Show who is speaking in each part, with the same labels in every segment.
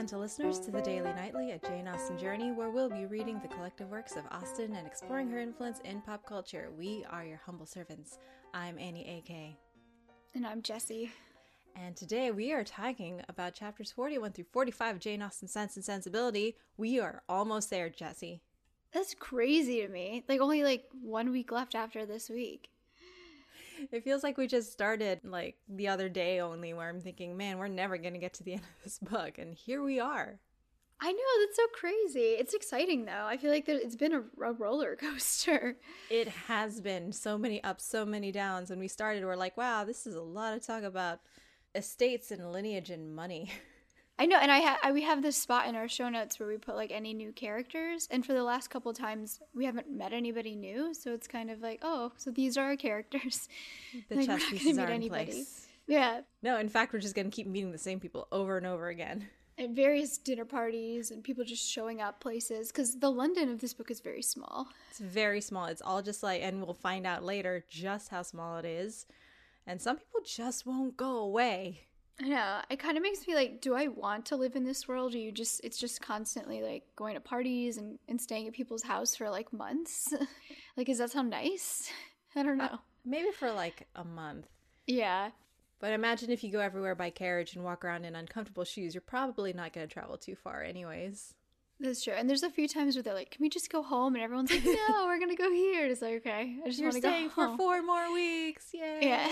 Speaker 1: gentle listeners, to the Daily Nightly, a Jane Austen journey where we'll be reading the collective works of Austen and exploring her influence in pop culture. We are your humble servants. I'm Annie A.K.
Speaker 2: And I'm Jessie.
Speaker 1: And today we are talking about chapters 41 through 45 of Jane Austen's Sense and Sensibility. We are almost there, Jessie.
Speaker 2: That's crazy to me. Only 1 week left after this week.
Speaker 1: It feels like we just started the other day only, where I'm thinking, man, we're never going to get to the end of this book. And here we are.
Speaker 2: I know, that's so crazy. It's exciting though. I feel like it's been a roller coaster.
Speaker 1: It has been so many ups, so many downs. When we started, we're like, wow, this is a lot of talk about estates and lineage and money.
Speaker 2: I know, and we have this spot in our show notes where we put any new characters, and for the last couple of times we haven't met anybody new, so it's kind of oh, so these are our characters.
Speaker 1: The chess pieces are in place.
Speaker 2: Yeah.
Speaker 1: No, in fact, we're just going to keep meeting the same people over and over again.
Speaker 2: At various dinner parties and people just showing up places, because the London of this book is very small.
Speaker 1: It's very small. It's all just and we'll find out later just how small it is. And some people just won't go away.
Speaker 2: I know. It kind of makes me do I want to live in this world? Or it's just constantly going to parties and staying at people's house for months? Does that sound nice? I don't know.
Speaker 1: Maybe for a month.
Speaker 2: Yeah.
Speaker 1: But imagine if you go everywhere by carriage and walk around in uncomfortable shoes, you're probably not going to travel too far anyways.
Speaker 2: That's true. And there's a few times where they're can we just go home? And everyone's no, we're going to go here. It's okay. I just want to go home.
Speaker 1: You're staying for 4 more weeks. Yay.
Speaker 2: Yeah.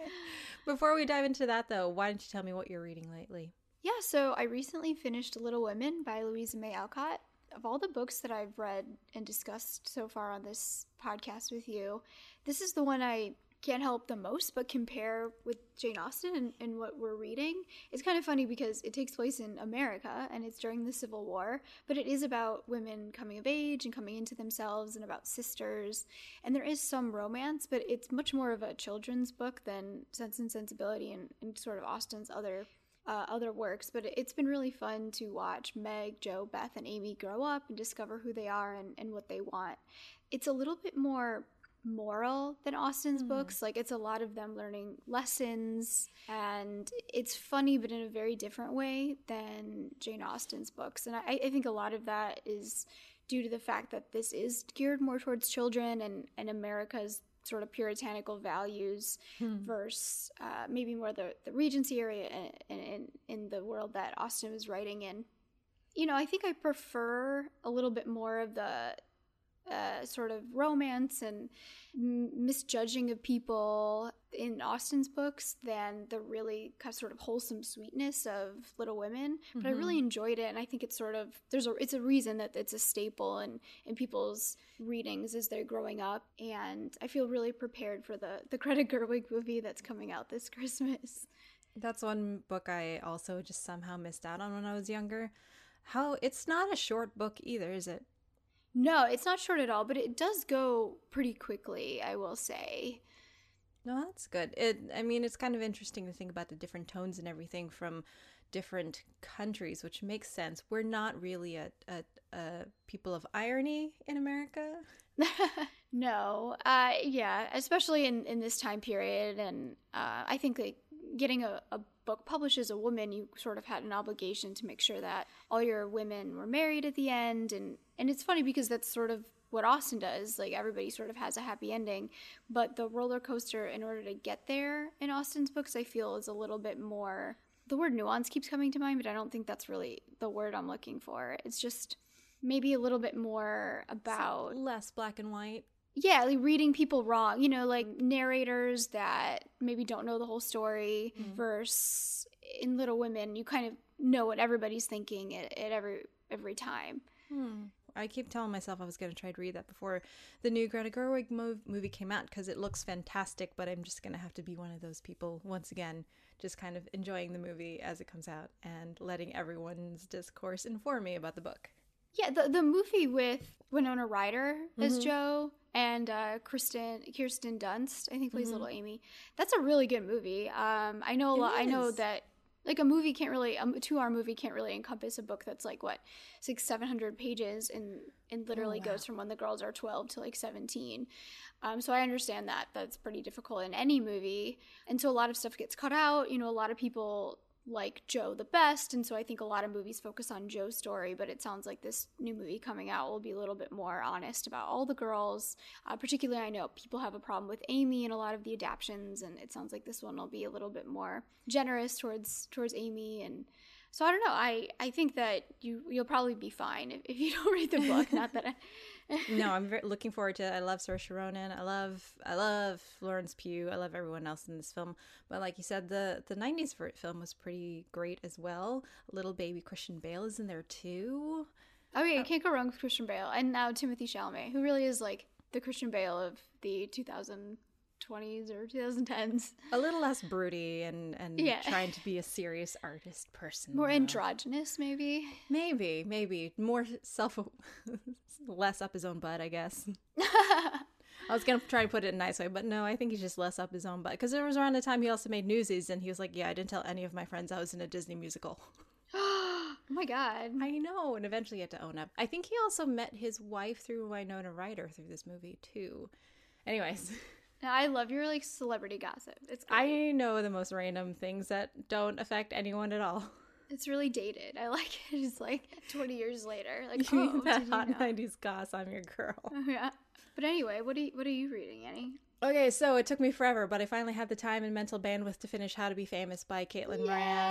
Speaker 1: Before we dive into that, though, why don't you tell me what you're reading lately?
Speaker 2: Yeah, so I recently finished Little Women by Louisa May Alcott. Of all the books that I've read and discussed so far on this podcast with you, this is the one I can't help the most but compare with Jane Austen and what we're reading. It's kind of funny because it takes place in America and it's during the Civil War, but it is about women coming of age and coming into themselves and about sisters. And there is some romance, but it's much more of a children's book than Sense and Sensibility and sort of Austen's other works. But it's been really fun to watch Meg, Jo, Beth, and Amy grow up and discover who they are and what they want. It's a little bit more moral than Austen's books. It's a lot of them learning lessons, and it's funny but in a very different way than Jane Austen's books. And I think a lot of that is due to the fact that this is geared more towards children and America's sort of puritanical values versus maybe more the Regency area and in the world that Austen was writing in. I think I prefer a little bit more of the sort of romance and misjudging of people in Austen's books than the really kind of sort of wholesome sweetness of Little Women. But I really enjoyed it, and I think it's sort of it's a reason that it's a staple in people's readings as they're growing up. And I feel really prepared for the Greta Gerwig movie that's coming out this Christmas.
Speaker 1: That's one book I also just somehow missed out on when I was younger. It's not a short book either, is it?
Speaker 2: No, it's not short at all, but it does go pretty quickly, I will say.
Speaker 1: No, that's good. It's kind of interesting to think about the different tones and everything from different countries, which makes sense. We're not really a people of irony in America.
Speaker 2: No. Yeah, especially in this time period. And I think getting a book published as a woman, you sort of had an obligation to make sure that all your women were married at the end. And it's funny because that's sort of what Austen does. Everybody sort of has a happy ending. But the roller coaster, in order to get there in Austen's books, I feel is a little bit more... The word nuance keeps coming to mind, but I don't think that's really the word I'm looking for. It's just maybe a little bit more about...
Speaker 1: less black and white.
Speaker 2: Yeah, reading people wrong, narrators that maybe don't know the whole story versus in Little Women, you kind of know what everybody's thinking at every time.
Speaker 1: I keep telling myself I was going to try to read that before the new Greta Gerwig movie came out because it looks fantastic, but I'm just going to have to be one of those people, once again, just kind of enjoying the movie as it comes out and letting everyone's discourse inform me about the book.
Speaker 2: Yeah, the movie with Winona Ryder as Jo and Kirsten Dunst, I think, plays Little Amy. That's a really good movie. I know that a movie can't really, a 2-hour movie can't really encompass a book that's 700 pages and literally goes from when the girls are 12 to 17. So I understand that that's pretty difficult in any movie. And so a lot of stuff gets cut out. A lot of people like Joe the best, and so I think a lot of movies focus on Joe's story, but it sounds like this new movie coming out will be a little bit more honest about all the girls. Particularly, I know people have a problem with Amy in a lot of the adaptions, and it sounds like this one will be a little bit more generous towards Amy. And so I don't know. I think that you'll probably be fine if you don't read the book. Not that
Speaker 1: No, I'm looking forward to it. I love Saoirse Ronan. I love Florence Pugh. I love everyone else in this film. But like you said, the 90s film was pretty great as well. Little baby Christian Bale is in there too.
Speaker 2: Oh yeah, you can't go wrong with Christian Bale. And now Timothée Chalamet, who really is like the Christian Bale of the 2020s or 2010s.
Speaker 1: A little less broody and
Speaker 2: yeah.
Speaker 1: Trying to be a serious artist person.
Speaker 2: More androgynous, maybe.
Speaker 1: Maybe. More less up his own butt, I guess. I was going to try to put it in a nice way, but no, I think he's just less up his own butt. Because there was around the time he also made Newsies, and he was like, yeah, I didn't tell any of my friends I was in a Disney musical.
Speaker 2: Oh my God.
Speaker 1: I know, and eventually he had to own up. I think he also met his wife through Winona Ryder through this movie, too. Anyways.
Speaker 2: Now, I love your like celebrity gossip. It's great.
Speaker 1: I know the most random things that don't affect anyone at all.
Speaker 2: It's really dated. I like it. It's like 20 years later. Like,
Speaker 1: That
Speaker 2: did you
Speaker 1: hot
Speaker 2: know?
Speaker 1: 90s goss, I'm your girl.
Speaker 2: Oh, yeah. But anyway, what are you reading, Annie?
Speaker 1: Okay, so it took me forever, but I finally had the time and mental bandwidth to finish How to Be Famous by Caitlin Moran.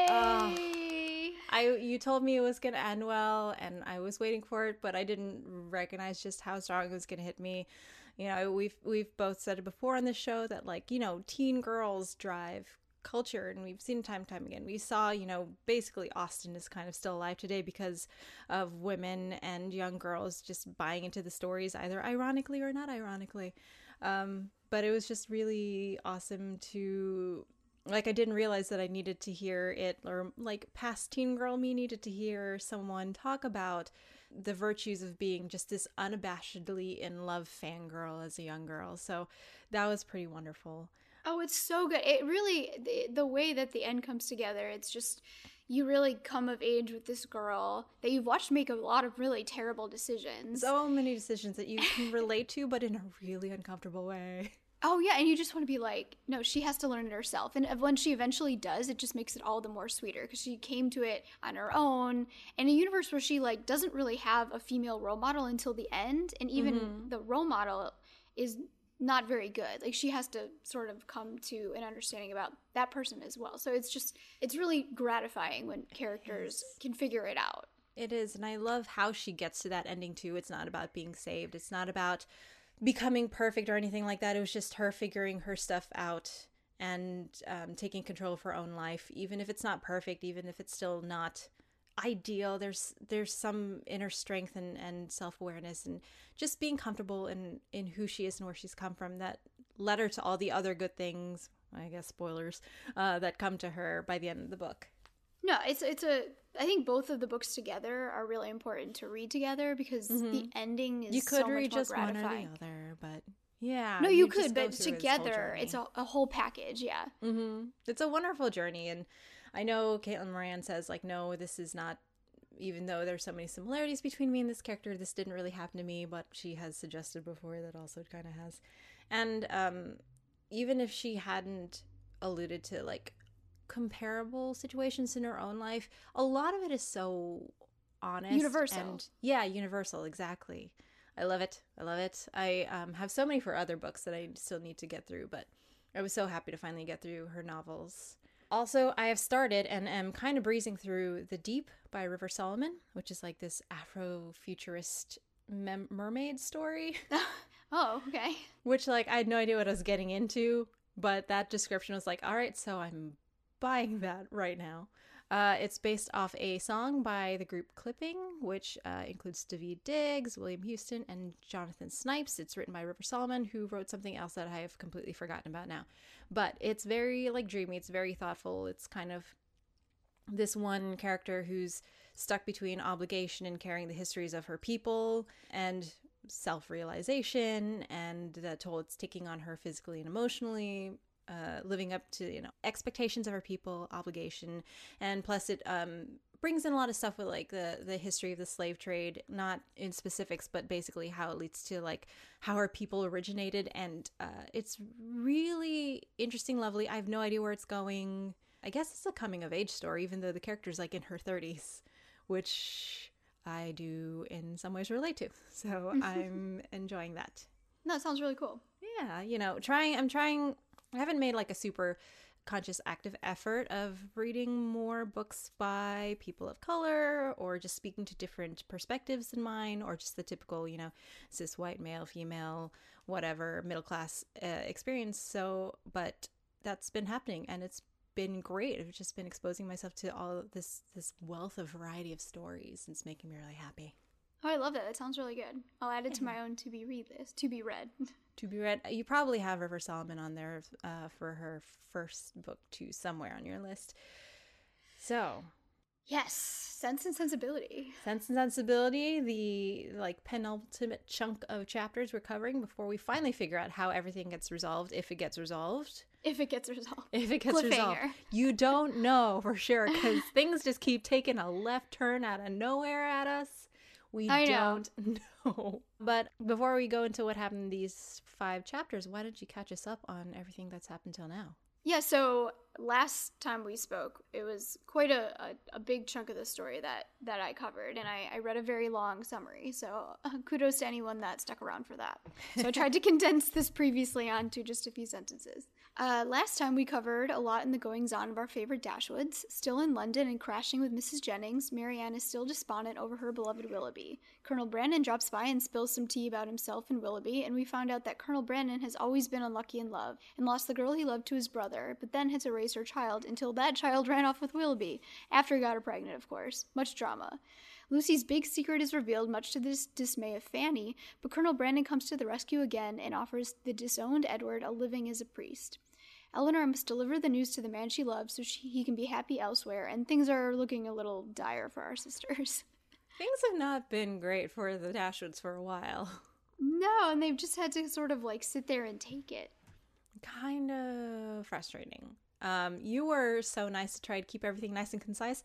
Speaker 1: You told me it was going to end well, and I was waiting for it, but I didn't recognize just how strong it was going to hit me. You know, we've both said it before on this show that, like, you know, teen girls drive culture, and we've seen time and time again. We saw, you know, basically Austen is kind of still alive today because of women and young girls just buying into the stories, either ironically or not ironically. But it was just really awesome to, like, I didn't realize that I needed to hear it, or like past teen girl me needed to hear someone talk about the virtues of being just this unabashedly in love fangirl as a young girl. So that was pretty wonderful.
Speaker 2: Oh, it's so good. It really, the way that the end comes together, it's just, you really come of age with this girl that you've watched make a lot of really terrible decisions.
Speaker 1: So many decisions that you can relate to, but in a really uncomfortable way.
Speaker 2: Oh, yeah, and you just want to be like, no, she has to learn it herself. And when she eventually does, it just makes it all the more sweeter because she came to it on her own in a universe where she, like, doesn't really have a female role model until the end. And even the role model is not very good. Like, she has to sort of come to an understanding about that person as well. So it's really gratifying when characters can figure it out.
Speaker 1: It is, and I love how she gets to that ending, too. It's not about being saved. It's not about becoming perfect or anything like that. It was just her figuring her stuff out and taking control of her own life, even if it's not perfect, even if it's still not ideal. There's some inner strength and self-awareness and just being comfortable in who she is and where she's come from that led her to all the other good things, I guess spoilers, that come to her by the end of the book.
Speaker 2: No, I think both of the books together are really important to read together because the ending is so much more gratifying. You could read just one or the other,
Speaker 1: but yeah.
Speaker 2: No, you could, but together it's a whole package, yeah.
Speaker 1: Mm-hmm. It's a wonderful journey, and I know Caitlin Moran says, like, no, this is not, even though there's so many similarities between me and this character, this didn't really happen to me, but she has suggested before that also it kind of has. And even if she hadn't alluded to, like, comparable situations in her own life, a lot of it is so honest.
Speaker 2: Universal.
Speaker 1: Universal, exactly. I love it. I have so many for other books that I still need to get through, but I was so happy to finally get through her novels. Also, I have started and am kind of breezing through The Deep by River Solomon, which is like this Afro-futurist mermaid story.
Speaker 2: Oh, okay.
Speaker 1: Which, like, I had no idea what I was getting into, but that description was like, all right, so I'm buying that right now. It's based off a song by the group Clipping, which includes Daveed Diggs, William Houston, and Jonathan Snipes. It's written by River Solomon, who wrote something else that I have completely forgotten about now. But it's very, like, dreamy. It's very thoughtful. It's kind of this one character who's stuck between obligation and carrying the histories of her people and self-realization and the toll it's taking on her physically and emotionally, living up to, you know, expectations of her people, obligation, and plus it brings in a lot of stuff with, like, the history of the slave trade, not in specifics, but basically how it leads to, like, how our people originated, and it's really interesting, lovely. I have no idea where it's going. I guess it's a coming of age story, even though the character's like in her 30s, which I do in some ways relate to. So I'm enjoying that.
Speaker 2: No, it sounds really cool.
Speaker 1: Yeah, I haven't made like a super conscious active effort of reading more books by people of color or just speaking to different perspectives than mine, or just the typical, cis white male, female, whatever, middle class experience. So, but that's been happening and it's been great. I've just been exposing myself to all of this wealth of variety of stories, and it's making me really happy.
Speaker 2: Oh, I love that. That sounds really good. I'll add it to my own to be read list. To be read.
Speaker 1: To be read. You probably have River Solomon on there for her first book too, somewhere on your list. So,
Speaker 2: yes, Sense and Sensibility.
Speaker 1: Sense and Sensibility, the like penultimate chunk of chapters we're covering before we finally figure out how everything gets resolved, if it gets resolved.
Speaker 2: If it gets resolved.
Speaker 1: If it gets resolved. You don't know for sure, because things just keep taking a left turn out of nowhere at us. We don't know. But before we go into what happened in these 5 chapters, why don't you catch us up on everything that's happened till now?
Speaker 2: Yeah, so last time we spoke, it was quite a big chunk of the story that I covered, and I read a very long summary, so kudos to anyone that stuck around for that. So I tried to condense this previously onto just a few sentences. Last time we covered a lot in the goings-on of our favorite Dashwoods. Still in London and crashing with Mrs. Jennings, Marianne is still despondent over her beloved Willoughby. Colonel Brandon drops by and spills some tea about himself and Willoughby, and we found out that Colonel Brandon has always been unlucky in love, and lost the girl he loved to his brother, but then had to raise her child until that child ran off with Willoughby, after he got her pregnant, of course. Much drama. Lucy's big secret is revealed, much to the dismay of Fanny, but Colonel Brandon comes to the rescue again and offers the disowned Edward a living as a priest. Eleanor must deliver the news to the man she loves so he can be happy elsewhere, and things are looking a little dire for our sisters.
Speaker 1: Things have not been great for the Dashwoods for a while.
Speaker 2: No, and they've just had to sort of like sit there and take it.
Speaker 1: Kind of frustrating. You were so nice to try to keep everything nice and concise.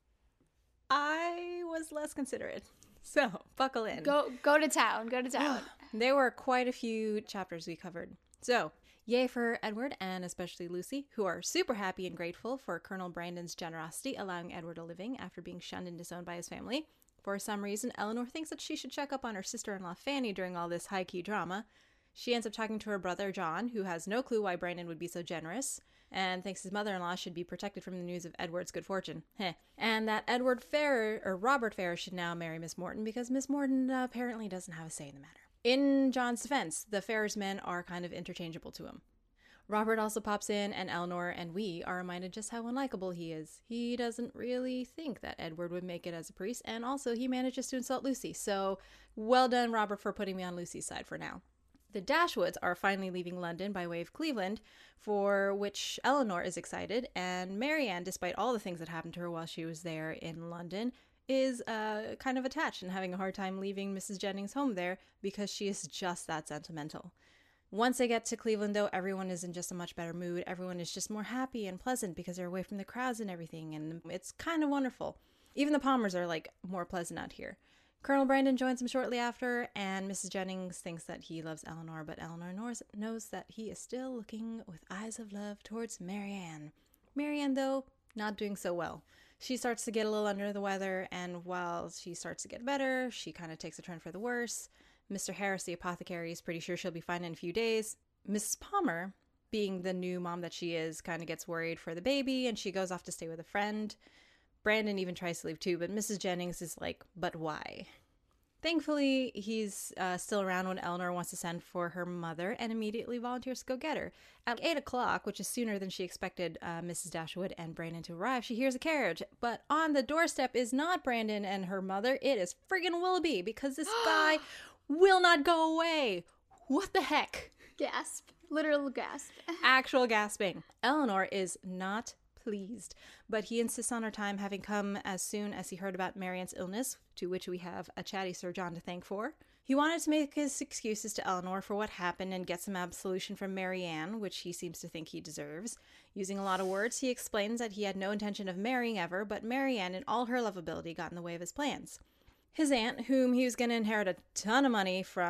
Speaker 1: I was less considerate. So, buckle in.
Speaker 2: Go to town. Go to town.
Speaker 1: There were quite a few chapters we covered. So, yay for Edward and especially Lucy, who are super happy and grateful for Colonel Brandon's generosity allowing Edward a living after being shunned and disowned by his family. For some reason, Eleanor thinks that she should check up on her sister-in-law Fanny during all this high-key drama. She ends up talking to her brother John, who has no clue why Brandon would be so generous, and thinks his mother-in-law should be protected from the news of Edward's good fortune. And that Robert Ferrers should now marry Miss Morton because Miss Morton apparently doesn't have a say in the matter. In John's defense, the Ferrers men are kind of interchangeable to him. Robert also pops in, and Eleanor and we are reminded just how unlikable he is. He doesn't really think that Edward would make it as a priest, and also he manages to insult Lucy, so well done, Robert, for putting me on Lucy's side for now. The Dashwoods are finally leaving London by way of Cleveland, for which Eleanor is excited, and Marianne, despite all the things that happened to her while she was there in London, is kind of attached and having a hard time leaving Mrs. Jennings' home there because she is just that sentimental. Once they get to Cleveland, though, everyone is in just a much better mood. Everyone is just more happy and pleasant because they're away from the crowds and everything, and it's kind of wonderful. Even the Palmers are, more pleasant out here. Colonel Brandon joins them shortly after, and Mrs. Jennings thinks that he loves Eleanor, but Eleanor knows that he is still looking with eyes of love towards Marianne. Marianne, though, not doing so well. She starts to get a little under the weather, and while she starts to get better, she kind of takes a turn for the worse. Mr. Harris, the apothecary, is pretty sure she'll be fine in a few days. Mrs. Palmer, being the new mom that she is, kind of gets worried for the baby, and she goes off to stay with a friend. Brandon even tries to leave too, but Mrs. Jennings is like, but why? Thankfully, he's still around when Eleanor wants to send for her mother and immediately volunteers to go get her. At 8 o'clock, which is sooner than she expected Mrs. Dashwood and Brandon to arrive, she hears a carriage. But on the doorstep is not Brandon and her mother, it is friggin' Willoughby, because this guy will not go away. What the heck?
Speaker 2: Gasp. Literal gasp.
Speaker 1: Actual gasping. Eleanor is not pleased, but he insists on her time having come as soon as he heard about Marianne's illness, to which we have a chatty Sir John to thank for. He wanted to make his excuses to Eleanor for what happened and get some absolution from Marianne, which he seems to think he deserves. Using a lot of words, he explains that he had no intention of marrying ever, but Marianne, in all her lovability, got in the way of his plans. His aunt, whom he was going to inherit a ton of money from,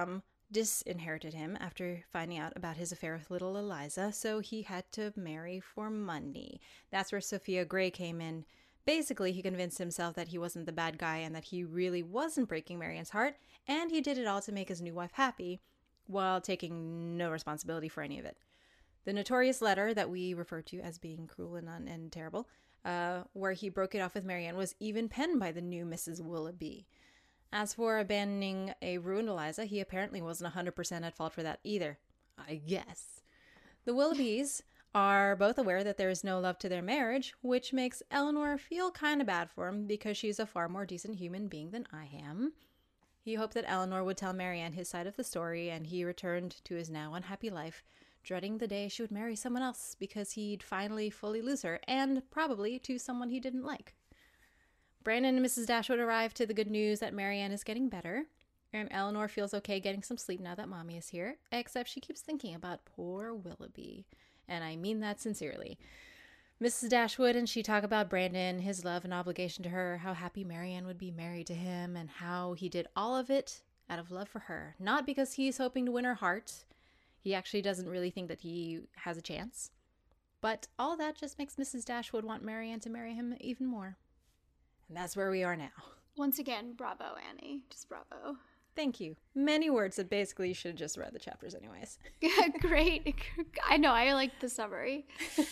Speaker 1: disinherited him after finding out about his affair with little Eliza, so he had to marry for money. That's where Sophia Grey came in. Basically, he convinced himself that he wasn't the bad guy and that he really wasn't breaking Marianne's heart, and he did it all to make his new wife happy, while taking no responsibility for any of it. The notorious letter that we refer to as being cruel and terrible, where he broke it off with Marianne, was even penned by the new Mrs. Willoughby. As for abandoning a ruined Eliza, he apparently wasn't 100% at fault for that either, I guess. The Willoughbys are both aware that there is no love to their marriage, which makes Eleanor feel kind of bad for him because she's a far more decent human being than I am. He hoped that Eleanor would tell Marianne his side of the story, and he returned to his now unhappy life, dreading the day she would marry someone else because he'd finally fully lose her, and probably to someone he didn't like. Brandon and Mrs. Dashwood arrive to the good news that Marianne is getting better, and Eleanor feels okay getting some sleep now that Mommy is here, except she keeps thinking about poor Willoughby, and I mean that sincerely. Mrs. Dashwood and she talk about Brandon, his love and obligation to her, how happy Marianne would be married to him, and how he did all of it out of love for her, not because he's hoping to win her heart. He actually doesn't really think that he has a chance. But all that just makes Mrs. Dashwood want Marianne to marry him even more. And that's where we are now.
Speaker 2: Once again, bravo, Annie. Just bravo.
Speaker 1: Thank you. Many words that basically you should have just read the chapters anyways.
Speaker 2: Great. I know, I like the summary.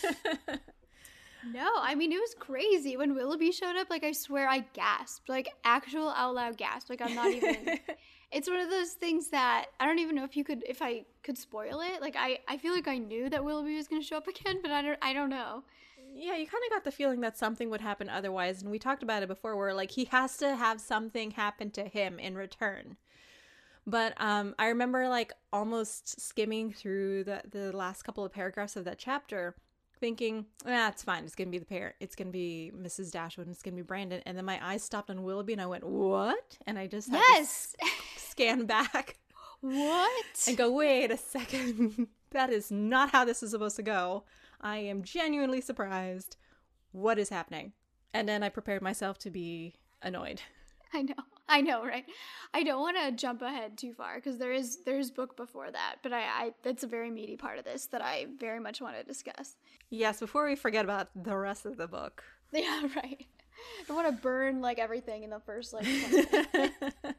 Speaker 2: No, I mean, it was crazy. When Willoughby showed up, like, I swear I gasped. Like, actual out loud gasp. Like, I'm not even... It's one of those things that I don't even know if I could spoil it. Like, I feel like I knew that Willoughby was going to show up again, but I don't know.
Speaker 1: Yeah, you kind of got the feeling that something would happen otherwise, and we talked about it before, where, like, he has to have something happen to him in return. But I remember, like, almost skimming through the last couple of paragraphs of that chapter, thinking, it's fine, it's going to be the pair. It's going to be Mrs. Dashwood, and it's going to be Brandon. And then my eyes stopped on Willoughby, and I went, what? And I just had to scan back.
Speaker 2: What?
Speaker 1: And go, wait a second. That is not how this is supposed to go. I am genuinely surprised. What is happening? And then I prepared myself to be annoyed.
Speaker 2: I know, right? I don't want to jump ahead too far because there's book before that, but I that's a very meaty part of this that I very much want to discuss.
Speaker 1: Yes, before we forget about the rest of the book.
Speaker 2: Yeah, right. I don't want to burn, like, everything in the first, like, 20 minutes.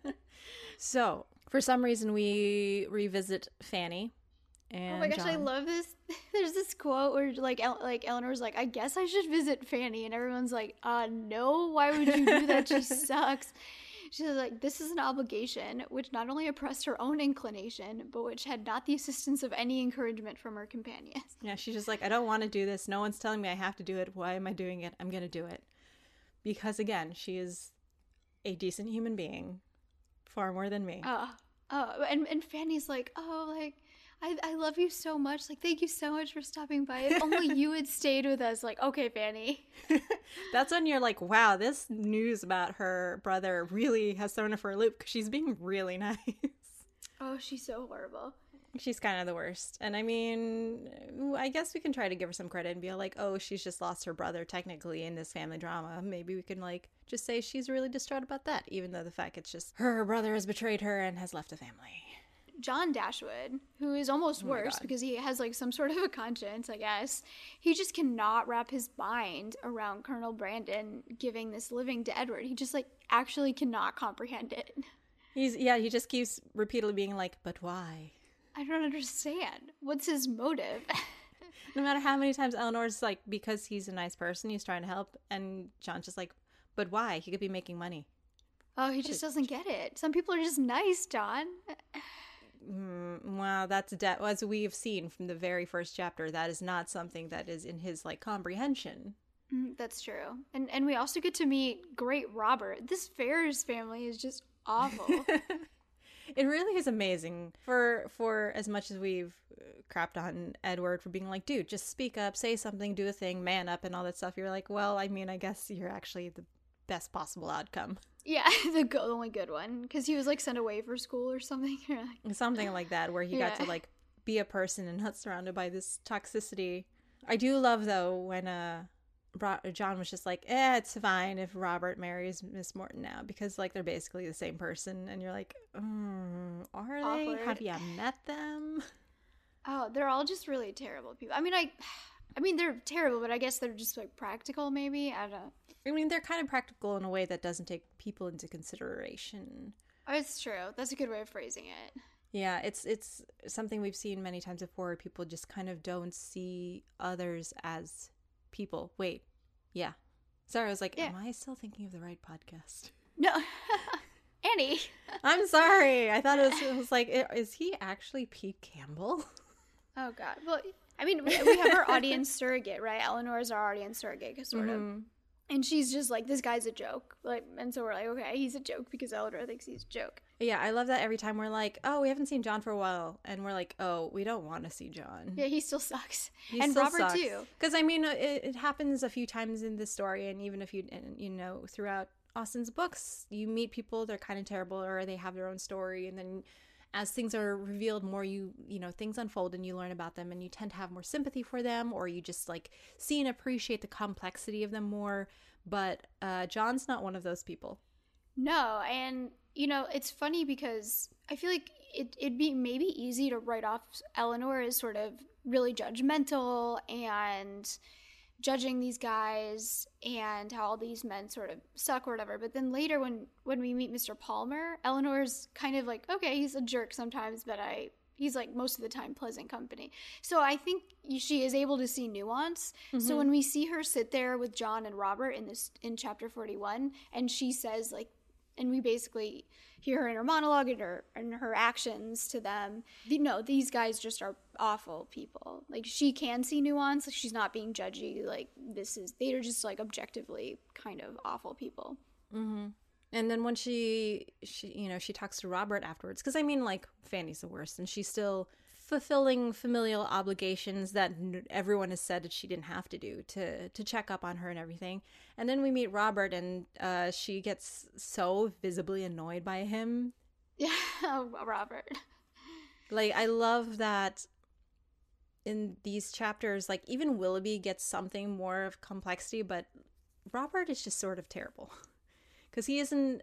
Speaker 1: So, for some reason, we revisit Fanny. And
Speaker 2: oh my gosh,
Speaker 1: John.
Speaker 2: I love this. There's this quote where, like Eleanor's like, I guess I should visit Fanny. And everyone's like, no, why would you do that? She sucks. She's like, this is an obligation which not only oppressed her own inclination, but which had not the assistance of any encouragement from her companions.
Speaker 1: Yeah, she's just like, I don't want to do this. No one's telling me I have to do it. Why am I doing it? I'm going to do it. Because, again, she is a decent human being. Far more than me.
Speaker 2: And Fanny's like, I love you so much. Like, thank you so much for stopping by. If only you had stayed with us. Like, okay, Fanny.
Speaker 1: That's when you're like, wow, this news about her brother really has thrown her for a loop because she's being really nice.
Speaker 2: Oh, she's so horrible.
Speaker 1: She's kind of the worst. And I mean, I guess we can try to give her some credit and be like, oh, she's just lost her brother technically in this family drama. Maybe we can, like, just say she's really distraught about that, even though the fact it's just her brother has betrayed her and has left the family.
Speaker 2: John Dashwood, who is almost worse because he has, like, some sort of a conscience, I guess. He just cannot wrap his mind around Colonel Brandon giving this living to Edward. He just, like, actually cannot comprehend it.
Speaker 1: He just keeps repeatedly being like, but why?
Speaker 2: I don't understand. What's his motive?
Speaker 1: No matter how many times Eleanor's like, because he's a nice person, he's trying to help, and John's just like, but why? He could be making money.
Speaker 2: Oh, he just doesn't get it. Some people are just nice, John.
Speaker 1: Well, that's as we've seen from the very first chapter, that is not something that is in his, like, comprehension.
Speaker 2: That's true. And we also get to meet great Robert. This Ferrars family is just awful.
Speaker 1: It really is amazing for as much as we've crapped on Edward for being like, dude, just speak up, say something, do a thing, man up and all that stuff. You're like, well, I mean, I guess you're actually the best possible outcome.
Speaker 2: Yeah, the only good one, because he was, like, sent away for school or something.
Speaker 1: Something like that, where he got to, like, be a person and not surrounded by this toxicity. I do love, though, when John was just like, it's fine if Robert marries Miss Morton now, because like they're basically the same person, and you're like, are
Speaker 2: Awkward.
Speaker 1: they? Have you met them?
Speaker 2: Oh, they're all just really terrible people. I mean they're terrible, but I guess they're just like practical. Maybe I don't know.
Speaker 1: I mean, they're kind of practical in a way that doesn't take people into consideration.
Speaker 2: Oh, it's true. That's a good way of phrasing it.
Speaker 1: Yeah, it's something we've seen many times before. People just kind of don't see others as people. Wait, yeah. Sorry, I was like, am I still thinking of the right podcast?
Speaker 2: No, Annie.
Speaker 1: I'm sorry. I thought it was like, is he actually Pete Campbell?
Speaker 2: Oh God. Well, I mean, we have our audience surrogate, right? Eleanor is our audience surrogate, sort of. And she's just like, this guy's a joke. Like, and so we're like, okay, he's a joke because Eleanor thinks he's a joke.
Speaker 1: Yeah, I love that every time we're like, oh, we haven't seen John for a while. And we're like, oh, we don't want to see John.
Speaker 2: Yeah, he still sucks.
Speaker 1: And
Speaker 2: Robert
Speaker 1: sucks.
Speaker 2: too.
Speaker 1: Because, I mean, it happens a few times in the story. And even if throughout Austen's books, you meet people, they're kind of terrible or they have their own story. And then as things are revealed more, things unfold and you learn about them and you tend to have more sympathy for them, or you just like see and appreciate the complexity of them more. But John's not one of those people.
Speaker 2: No, and it's funny because I feel like it'd be maybe easy to write off Eleanor as sort of really judgmental and judging these guys and how all these men sort of suck or whatever. But then later when we meet Mr. Palmer, Eleanor's kind of like, okay, he's a jerk sometimes, but he's like most of the time pleasant company. So I think she is able to see nuance. Mm-hmm. So when we see her sit there with John and Robert in chapter 41, and she says like, and we basically hear her in her monologue and her actions to them. These guys just are awful people. Like, she can see nuance. Like, she's not being judgy. Like, they are just, like, objectively kind of awful people.
Speaker 1: Mm-hmm. And then when she talks to Robert afterwards, because, I mean, like, Fanny's the worst, and she's still fulfilling familial obligations that everyone has said that she didn't have to do to check up on her and everything. And then we meet Robert, and she gets so visibly annoyed by him.
Speaker 2: Yeah, Robert.
Speaker 1: Like, I love that in these chapters, like, even Willoughby gets something more of complexity, but Robert is just sort of terrible. Because he isn't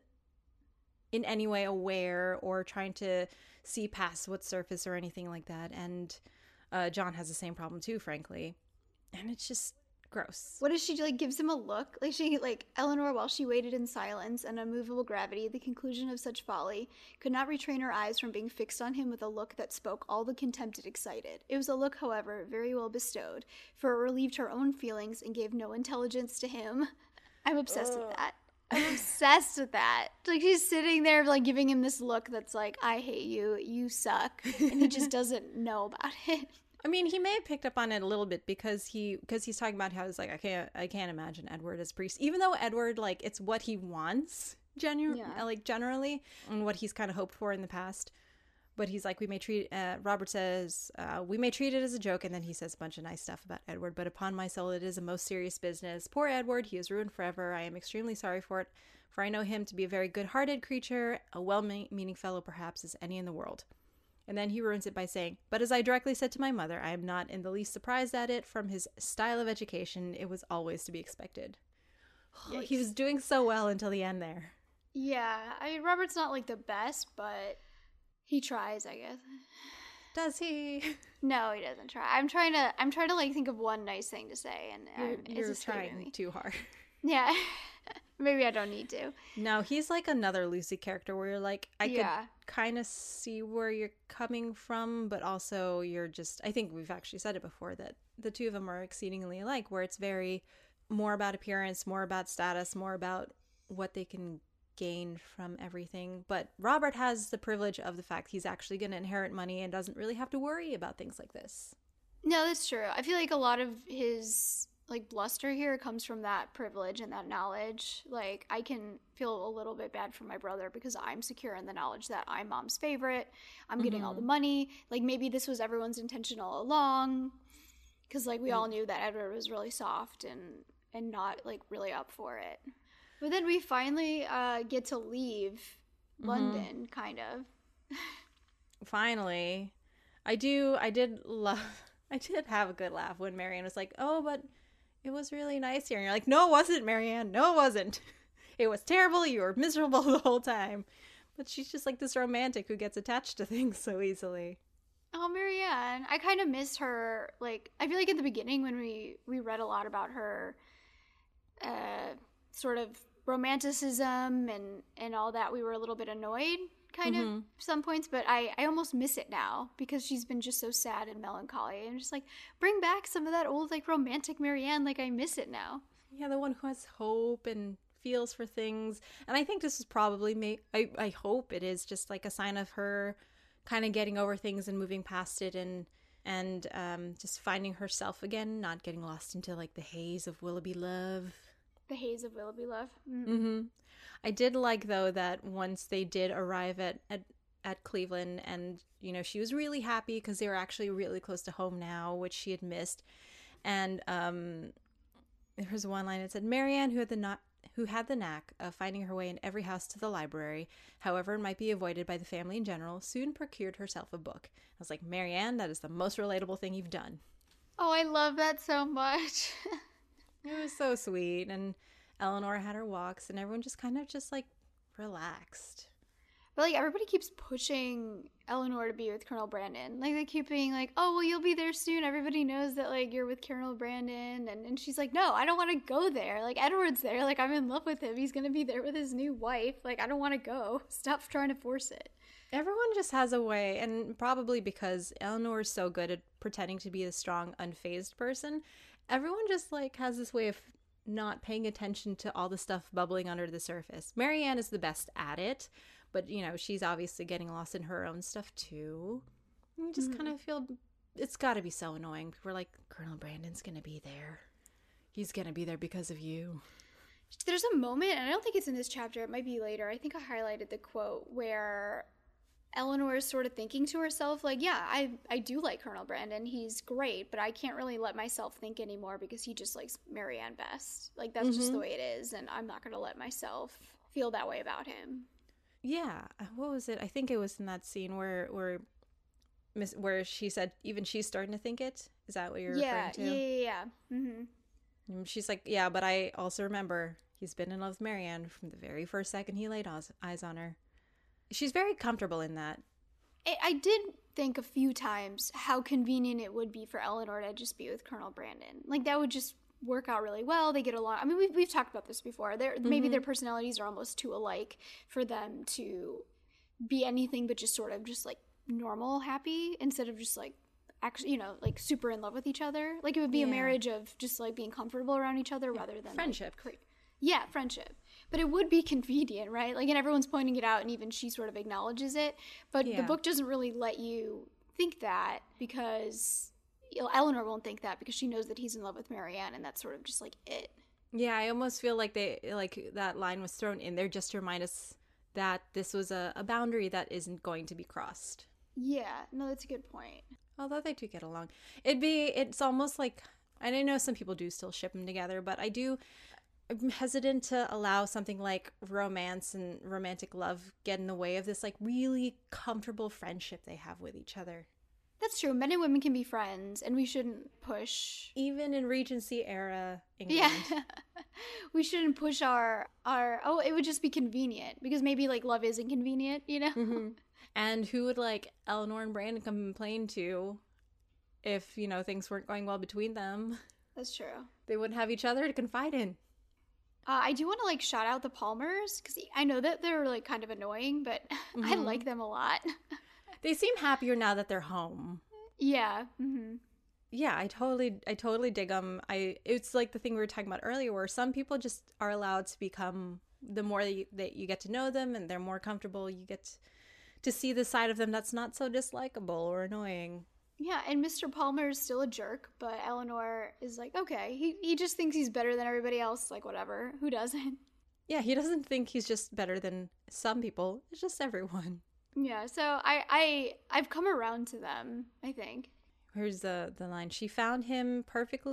Speaker 1: in any way aware or trying to see past what's surface or anything like that. And John has the same problem too, frankly. And it's just gross.
Speaker 2: What does she do? Like, gives him a look? Like, Eleanor, while she waited in silence and unmovable gravity, the conclusion of such folly, could not retrain her eyes from being fixed on him with a look that spoke all the contempt it excited. It was a look, however, very well bestowed, for it relieved her own feelings and gave no intelligence to him. I'm obsessed with that. I'm obsessed with that. Like, she's sitting there, like, giving him this look that's like, I hate you, you suck, and he just doesn't know about it.
Speaker 1: I mean, he may have picked up on it a little bit because he's talking about how he's like, I can't imagine Edward as priest, even though Edward, like, it's what he wants, generally, and what he's kind of hoped for in the past. But he's like, Robert says, we may treat it as a joke. And then he says a bunch of nice stuff about Edward. But upon my soul, it is a most serious business. Poor Edward, he is ruined forever. I am extremely sorry for it. For I know him to be a very good-hearted creature, a well-meaning fellow perhaps as any in the world. And then he ruins it by saying, but as I directly said to my mother, I am not in the least surprised at it. From his style of education, it was always to be expected. Oh, he was doing so well until the end there.
Speaker 2: Yeah, I mean, Robert's not like the best, but he tries, I guess.
Speaker 1: Does he?
Speaker 2: No, he doesn't try. I'm trying to like think of one nice thing to say, and
Speaker 1: you're trying too hard.
Speaker 2: Yeah, maybe I don't need to.
Speaker 1: No, he's like another Lucy character where you're like, I could kind of see where you're coming from, but also you're just. I think we've actually said it before that the two of them are exceedingly alike, where it's very more about appearance, more about status, more about what they can gain from everything. But Robert has the privilege of the fact he's actually going to inherit money and doesn't really have to worry about things like this.
Speaker 2: No, that's true. I feel like a lot of his like bluster here comes from that privilege and that knowledge. Like, I can feel a little bit bad for my brother because I'm secure in the knowledge that I'm mom's favorite. I'm getting all the money. Like, maybe this was everyone's intention all along, because like we all knew that Edward was really soft and not like really up for it. But then we finally get to leave London, kind of.
Speaker 1: Finally. I did have a good laugh when Marianne was like, oh, but it was really nice here. And you're like, no, it wasn't, Marianne. No, it wasn't. It was terrible. You were miserable the whole time. But she's just like this romantic who gets attached to things so easily.
Speaker 2: Oh, Marianne. I kind of missed her. Like, I feel like in the beginning when we read a lot about her sort of romanticism and all that, we were a little bit annoyed kind of some points, but I almost miss it now because she's been just so sad and melancholy. I'm just like, bring back some of that old like romantic Marianne. Like, I miss it now.
Speaker 1: Yeah, the one who has hope and feels for things. And I think this is probably I hope it is just like a sign of her kind of getting over things and moving past it and just finding herself again, not getting lost into like the haze of Willoughby love.
Speaker 2: The haze of Willoughby love.
Speaker 1: I did like, though, that once they did arrive at Cleveland and, you know, she was really happy because they were actually really close to home now, which she had missed. And there was one line that said, Marianne, who had the knack of finding her way in every house to the library, however it might be avoided by the family in general, soon procured herself a book. I was like, Marianne, that is the most relatable thing you've done.
Speaker 2: Oh, I love that so much.
Speaker 1: It was so sweet. And Eleanor had her walks and everyone just kind of just like relaxed.
Speaker 2: But like everybody keeps pushing Eleanor to be with Colonel Brandon. Like they keep being like, oh, well, you'll be there soon. Everybody knows that like you're with Colonel Brandon. And she's like, no, I don't want to go there. Like Edward's there. Like I'm in love with him. He's going to be there with his new wife. Like I don't want to go. Stop trying to force it.
Speaker 1: Everyone just has a way, and probably because Eleanor is so good at pretending to be the strong, unfazed person, everyone just like has this way of not paying attention to all the stuff bubbling under the surface. Marianne is the best at it, but you know, she's obviously getting lost in her own stuff too. You just kind of feel it's got to be so annoying. We're like, Colonel Brandon's gonna be there. He's gonna be there because of you.
Speaker 2: There's a moment, and I don't think it's in this chapter, it might be later. I think I highlighted the quote where Eleanor is sort of thinking to herself, like, yeah, I do like Colonel Brandon. He's great, but I can't really let myself think anymore because he just likes Marianne best. Like, that's just the way it is, and I'm not going to let myself feel that way about him.
Speaker 1: Yeah. What was it? I think it was in that scene where she said even she's starting to think it. Is that what you're referring to?
Speaker 2: Yeah.
Speaker 1: And she's like, yeah, but I also remember he's been in love with Marianne from the very first second he laid eyes on her. She's very comfortable in that.
Speaker 2: I did think a few times how convenient it would be for Eleanor to just be with Colonel Brandon. Like, that would just work out really well. They get along. I mean, we've talked about this before. Maybe their personalities are almost too alike for them to be anything but just sort of just, like, normal happy instead of just, like, actually, you know, like, super in love with each other. Like, it would be a marriage of just, like, being comfortable around each other rather than
Speaker 1: friendship.
Speaker 2: Like, friendship. But it would be convenient, right? Like, and everyone's pointing it out, and even she sort of acknowledges it. But the book doesn't really let you think that because Eleanor won't think that because she knows that he's in love with Marianne, and that's sort of just like it.
Speaker 1: Yeah, I almost feel like that line was thrown in there just to remind us that this was a boundary that isn't going to be crossed.
Speaker 2: Yeah, no, that's a good point.
Speaker 1: Although they do get along. It's almost like, and I know some people do still ship them together, but I'm hesitant to allow something like romance and romantic love get in the way of this like really comfortable friendship they have with each other.
Speaker 2: That's true. Men and women can be friends, and we shouldn't push.
Speaker 1: Even in Regency era England.
Speaker 2: Yeah. We shouldn't push our, it would just be convenient, because maybe, like, love is inconvenient, you know?
Speaker 1: And who would, like, Eleanor and Brandon complain to if, you know, things weren't going well between them?
Speaker 2: That's true.
Speaker 1: They wouldn't have each other to confide in.
Speaker 2: I do want to, like, shout out the Palmers, because I know that they're, like, kind of annoying, but I like them a lot.
Speaker 1: They seem happier now that they're home.
Speaker 2: Yeah.
Speaker 1: Yeah, I totally dig them. It's like the thing we were talking about earlier, where some people just are allowed to become, the more that you get to know them and they're more comfortable, you get to see the side of them that's not so dislikable or annoying.
Speaker 2: Yeah, and Mr. Palmer is still a jerk, but Eleanor is like, okay, he just thinks he's better than everybody else, like, whatever. Who doesn't?
Speaker 1: Yeah, he doesn't think he's just better than some people. It's just everyone.
Speaker 2: Yeah, so I've come around to them, I think.
Speaker 1: Here's the line. She found him,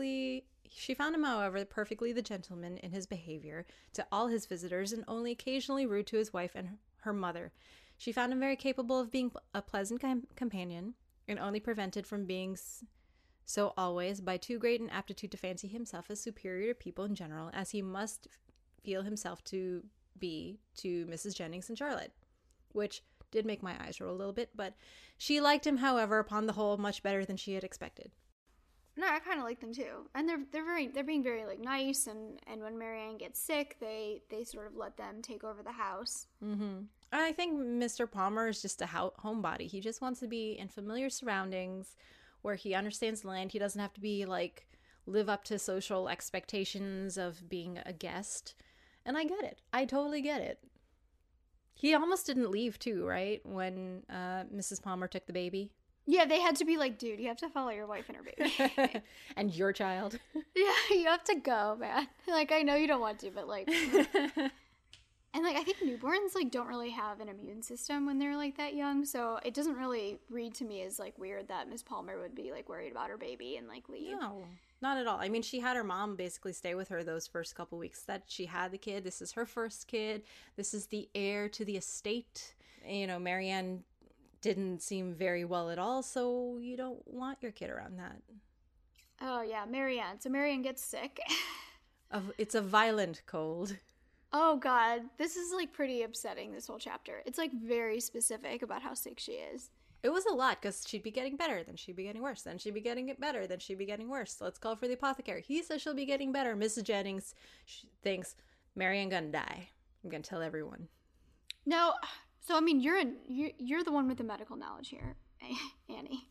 Speaker 1: however, perfectly the gentleman in his behavior to all his visitors and only occasionally rude to his wife and her mother. She found him very capable of being a pleasant companion and only prevented from being So always, by too great an aptitude to fancy himself as superior to people in general, as he must feel himself to be to Mrs. Jennings and Charlotte, which did make my eyes roll a little bit, but she liked him, however, upon the whole, much better than she had expected.
Speaker 2: No, I kind of like them too, and they're being very like nice, and when Marianne gets sick, they sort of let them take over the house.
Speaker 1: Mm-hmm. I think Mr. Palmer is just a homebody. He just wants to be in familiar surroundings where he understands the land. He doesn't have to be like live up to social expectations of being a guest, and I get it. I totally get it. He almost didn't leave too, right? When Mrs. Palmer took the baby.
Speaker 2: Yeah, they had to be like, dude, you have to follow your wife and her baby.
Speaker 1: And your child.
Speaker 2: Yeah, you have to go, man. Like, I know you don't want to, but like... And like, I think newborns like don't really have an immune system when they're like that young, so it doesn't really read to me as like weird that Miss Palmer would be like worried about her baby and like leave.
Speaker 1: No, not at all. I mean, she had her mom basically stay with her those first couple weeks that she had the kid. This is her first kid. This is the heir to the estate. You know, Marianne didn't seem very well at all, so you don't want your kid around that.
Speaker 2: Oh yeah, Marianne. So Marianne gets sick.
Speaker 1: It's a violent cold.
Speaker 2: Oh god, this is like pretty upsetting, this whole chapter. It's like very specific about how sick she is.
Speaker 1: It was a lot because she'd be getting better, then she'd be getting worse, then she'd be getting better, then she'd be getting worse. Let's call for the apothecary. He says she'll be getting better. Mrs. Jennings thinks Marianne gonna die. I'm gonna tell everyone.
Speaker 2: No, so I mean you're the one with the medical knowledge here, Annie.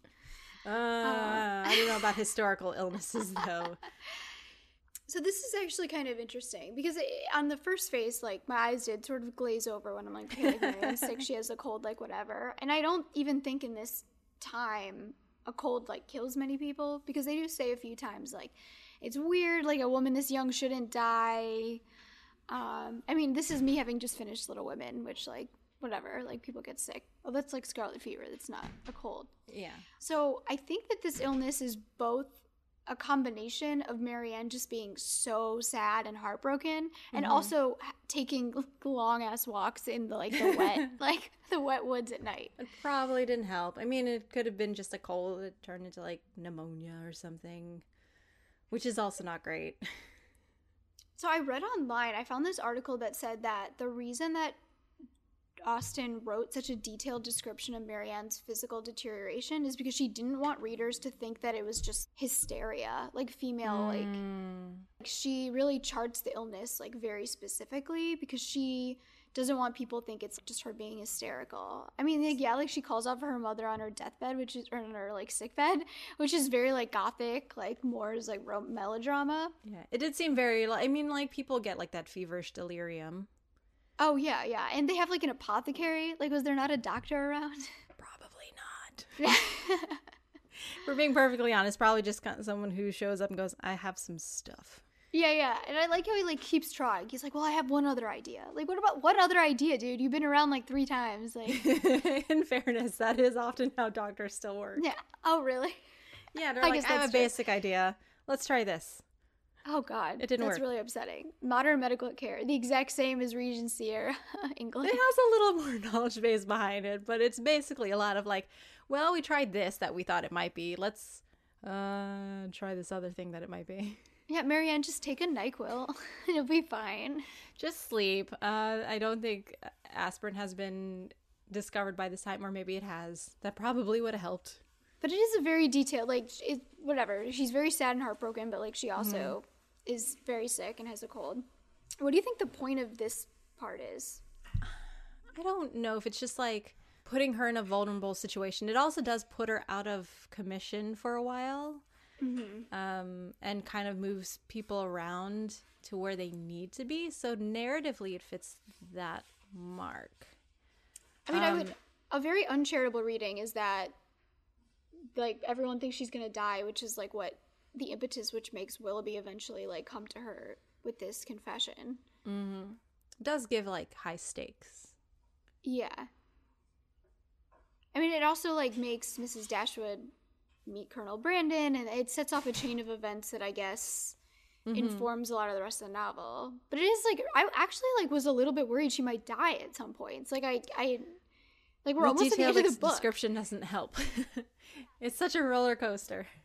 Speaker 1: I don't know about historical illnesses though.
Speaker 2: So this is actually kind of interesting because on the first face, like my eyes did sort of glaze over when I'm like, okay, like Marianne's sick, she has a cold, like whatever. And I don't even think in this time a cold like kills many people because they do say a few times like it's weird, like a woman this young shouldn't die. I mean, this is me having just finished Little Women, which like whatever, like people get sick. Oh, that's like scarlet fever. That's not a cold.
Speaker 1: Yeah.
Speaker 2: So I think that this illness is both a combination of Marianne just being so sad and heartbroken and also taking long ass walks in the wet like the wet woods at night.
Speaker 1: It probably didn't help. I mean, it could have been just a cold that turned into like pneumonia or something, which is also not great.
Speaker 2: So I read online, I found this article that said that the reason that Austen wrote such a detailed description of Marianne's physical deterioration is because she didn't want readers to think that it was just hysteria, like female, like she really charts the illness like very specifically because she doesn't want people to think it's just her being hysterical. I mean, like, yeah, like she calls out for her mother on her deathbed, which is, or on her like sick bed, which is very like gothic, like more is like melodrama.
Speaker 1: Yeah, it did seem very, I mean, like people get like that feverish delirium.
Speaker 2: Oh, yeah, yeah. And they have, like, an apothecary. Like, was there not a doctor around?
Speaker 1: Probably not. For being perfectly honest, probably just someone who shows up and goes, I have some stuff.
Speaker 2: Yeah, yeah. And I like how he, like, keeps trying. He's like, well, I have one other idea. Like, what other idea, dude? You've been around, like, 3 times. Like,
Speaker 1: in fairness, that is often how doctors still work.
Speaker 2: Yeah. Oh, really?
Speaker 1: Yeah, they're like, I have a basic idea. Let's try this.
Speaker 2: Oh, God.
Speaker 1: It didn't work.
Speaker 2: That's really upsetting. Modern medical care. The exact same as Regency or England.
Speaker 1: It has a little more knowledge base behind it, but it's basically a lot of like, well, we tried this that we thought it might be. Let's try this other thing that it might be.
Speaker 2: Yeah, Marianne, just take a NyQuil. It'll be fine.
Speaker 1: Just sleep. I don't think aspirin has been discovered by this time, or maybe it has. That probably would have helped.
Speaker 2: But it is a very detailed, like, whatever. She's very sad and heartbroken, but, like, she also is very sick and has a cold. What do you think the point of this part is?
Speaker 1: I don't know if it's just, like, putting her in a vulnerable situation. It also does put her out of commission for a while. And kind of moves people around to where they need to be. So narratively, it fits that mark.
Speaker 2: I mean, a very uncharitable reading is that, like, everyone thinks she's gonna die, which is like what the impetus which makes Willoughby eventually like come to her with this confession.
Speaker 1: It does give like high stakes.
Speaker 2: Yeah. I mean, it also like makes Mrs. Dashwood meet Colonel Brandon, and it sets off a chain of events that I guess informs a lot of the rest of the novel. But it is like, I actually like was a little bit worried she might die at some points. Like I like we're almost at the end of the book.
Speaker 1: Description doesn't help. It's such a roller coaster.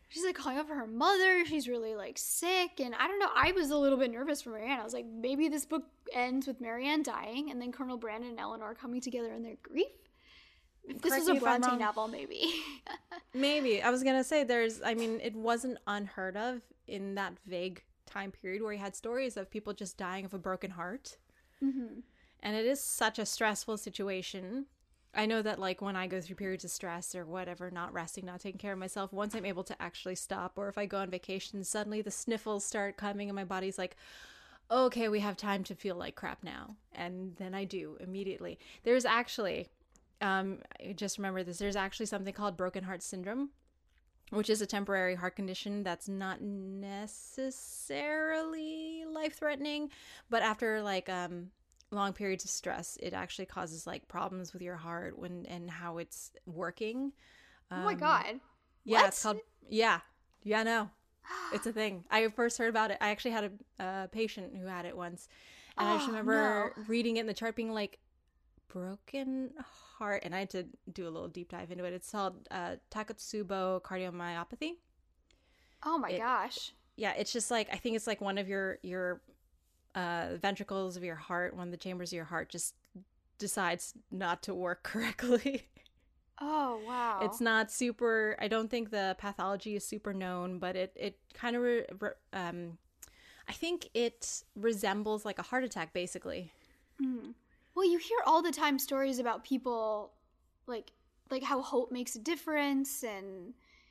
Speaker 2: she's like calling out for her mother. She's really like sick. And I don't know. I was a little bit nervous for Marianne. I was like, maybe this book ends with Marianne dying and then Colonel Brandon and Eleanor coming together in their grief. If this was a Bronte novel, maybe.
Speaker 1: Maybe. I was going to say it wasn't unheard of in that vague time period where you had stories of people just dying of a broken heart.
Speaker 2: Mm-hmm.
Speaker 1: And it is such a stressful situation. I know that, like, when I go through periods of stress or whatever, not resting, not taking care of myself, once I'm able to actually stop, or if I go on vacation, suddenly the sniffles start coming and my body's like, okay, we have time to feel like crap now. And then I do immediately. There's actually, I just remember this, there's actually something called broken heart syndrome, which is a temporary heart condition that's not necessarily life-threatening, but after, like, long periods of stress, it actually causes like problems with your heart and how it's working.
Speaker 2: Oh my God.
Speaker 1: Yeah,
Speaker 2: What?
Speaker 1: it's called, no, it's a thing. I first heard about it. I actually had a patient who had it once, and I just remember reading it in the chart being like, broken heart, and I had to do a little deep dive into it. It's called Takotsubo cardiomyopathy.
Speaker 2: Oh my gosh.
Speaker 1: Yeah, it's just like, I think it's like one of your ventricles of your heart, one of the chambers of your heart just decides not to work correctly.
Speaker 2: Oh, wow.
Speaker 1: It's not super, I don't think the pathology is super known, but it kind of, I think it resembles like a heart attack, basically.
Speaker 2: Mm. Well, you hear all the time stories about people, like how hope makes a difference and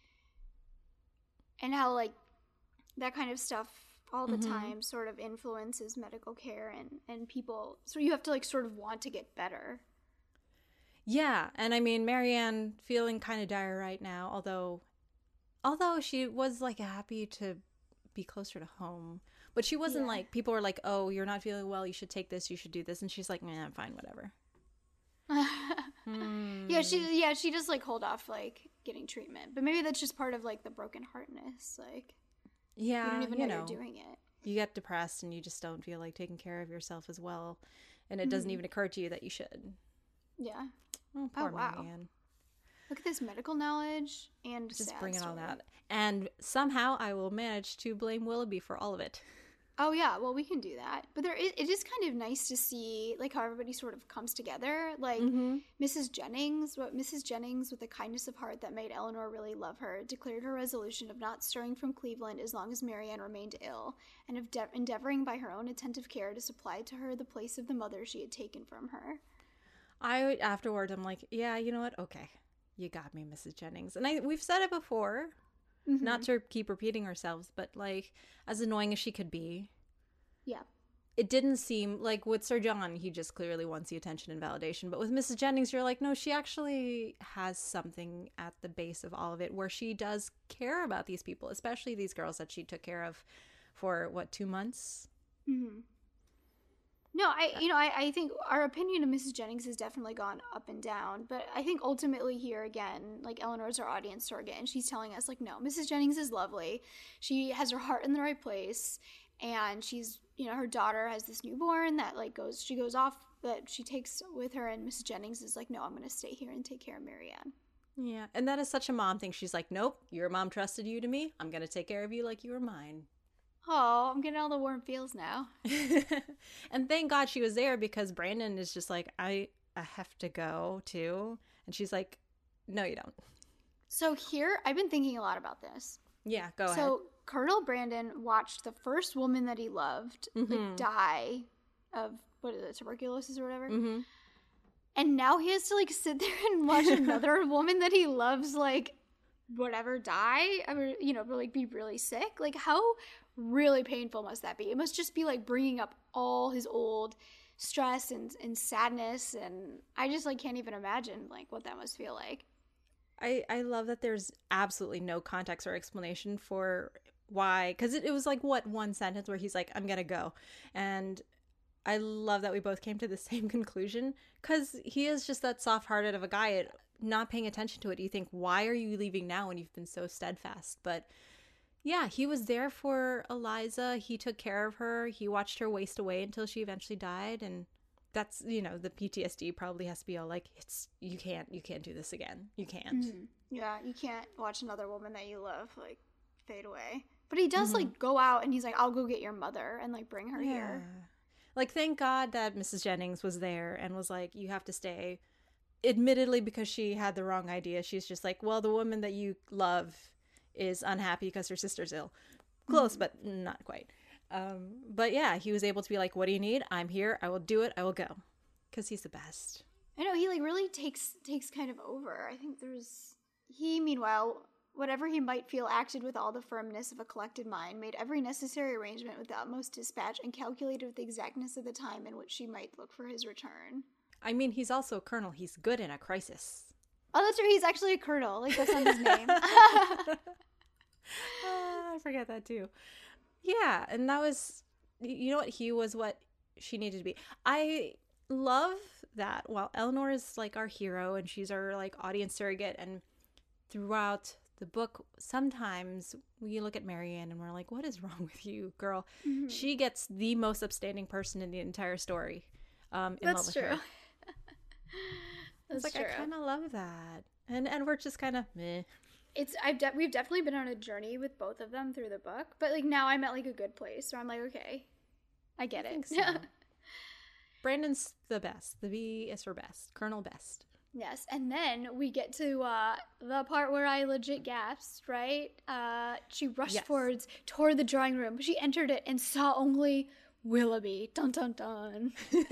Speaker 2: how, like, that kind of stuff all the time sort of influences medical care and people. So you have to, like, sort of want to get better.
Speaker 1: Yeah, and I mean, Marianne feeling kind of dire right now, although she was like happy to be closer to home, but she wasn't like, people were like, oh, you're not feeling well, you should take this, you should do this, and she's like, nah, I'm fine, whatever.
Speaker 2: Yeah, she just like hold off like getting treatment, but maybe that's just part of like the broken heartness, like,
Speaker 1: yeah,
Speaker 2: you don't even know you're doing it.
Speaker 1: You get depressed and you just don't feel like taking care of yourself as well, and it doesn't even occur to you that you should.
Speaker 2: Yeah.
Speaker 1: Oh, poor
Speaker 2: wow.
Speaker 1: Marianne.
Speaker 2: Look at this medical knowledge and
Speaker 1: Just
Speaker 2: sad
Speaker 1: bringing all
Speaker 2: story.
Speaker 1: that, and somehow I will manage to blame Willoughby for all of it.
Speaker 2: Oh yeah, well, we can do that. But it is kind of nice to see like how everybody sort of comes together. Like Mrs. Jennings, with the kindness of heart that made Eleanor really love her, declared her resolution of not stirring from Cleveland as long as Marianne remained ill, and of endeavoring by her own attentive care to supply to her the place of the mother she had taken from her.
Speaker 1: Afterwards, I'm like, yeah, you know what? Okay, you got me, Mrs. Jennings. And we've said it before. Not to keep repeating ourselves, but like, as annoying as she could be,
Speaker 2: yeah,
Speaker 1: it didn't seem like with Sir John, he just clearly wants the attention and validation. But with Mrs. Jennings, you're like, no, she actually has something at the base of all of it where she does care about these people, especially these girls that she took care of for, 2 months?
Speaker 2: No, I think our opinion of Mrs. Jennings has definitely gone up and down, but I think ultimately here again, like, Eleanor's our audience target, and she's telling us, like, no, Mrs. Jennings is lovely. She has her heart in the right place, and she's, her daughter has this newborn that, like, she goes off, that she takes with her, and Mrs. Jennings is like, no, I'm going to stay here and take care of Marianne.
Speaker 1: Yeah, and that is such a mom thing. She's like, nope, your mom trusted you to me. I'm going to take care of you like you were mine.
Speaker 2: Oh, I'm getting all the warm feels now.
Speaker 1: And thank God she was there, because Brandon is just like, I have to go too. And she's like, no, you don't.
Speaker 2: So here, I've been thinking a lot about this.
Speaker 1: Yeah, go ahead.
Speaker 2: So Colonel Brandon watched the first woman that he loved like, die of, what is it, tuberculosis or whatever? And now he has to like sit there and watch another woman that he loves, like, whatever, die, or, like be really sick. Like, how really painful must that be? It must just be like bringing up all his old stress and sadness, and I just like can't even imagine like what that must feel like.
Speaker 1: I love that there's absolutely no context or explanation for why, because it was like, one sentence where he's like, I'm gonna go. And I love that we both came to the same conclusion, because he is just that soft-hearted of a guy. Not paying attention to it, you think, why are you leaving now when you've been so steadfast? But yeah, he was there for Eliza. He took care of her. He watched her waste away until she eventually died, and that's, you know, the PTSD probably has to be all like, you can't do this again. You can't.
Speaker 2: Mm-hmm. Yeah, you can't watch another woman that you love like fade away. But he does like go out and he's like, I'll go get your mother and like bring her here.
Speaker 1: Like, thank God that Mrs. Jennings was there and was like, you have to stay. Admittedly, because she had the wrong idea. She's just like, well, the woman that you love is unhappy because her sister's ill. Close, but not quite. But yeah, he was able to be like, what do you need? I'm here. I will do it. I will go. Because he's the best.
Speaker 2: I know, he like really takes kind of over. I think he, meanwhile, whatever he might feel, acted with all the firmness of a collected mind, made every necessary arrangement with the utmost dispatch, and calculated with the exactness of the time in which she might look for his return.
Speaker 1: I mean, he's also a colonel. He's good in a crisis.
Speaker 2: Oh, that's right. He's actually a colonel. Like, that's not his name.
Speaker 1: I forget that too. Yeah, and that was, you know what? He was what she needed to be. I love that while Eleanor is like our hero and she's our like audience surrogate, and throughout the book, sometimes we look at Marianne and we're like, what is wrong with you, girl? Mm-hmm. She gets the most upstanding person in the entire story. In
Speaker 2: That's
Speaker 1: love with
Speaker 2: true.
Speaker 1: her.
Speaker 2: That's
Speaker 1: like,
Speaker 2: true.
Speaker 1: I kind of love that. And we're just kind of meh.
Speaker 2: We've definitely been on a journey with both of them through the book, but like now I'm at like a good place where I'm like, okay, I get it.
Speaker 1: So. Brandon's the best. The B is for best. Colonel Best.
Speaker 2: Yes, and then we get to the part where I legit gasped, right? She rushed forwards toward the drawing room. She entered it and saw only Willoughby. Dun dun dun.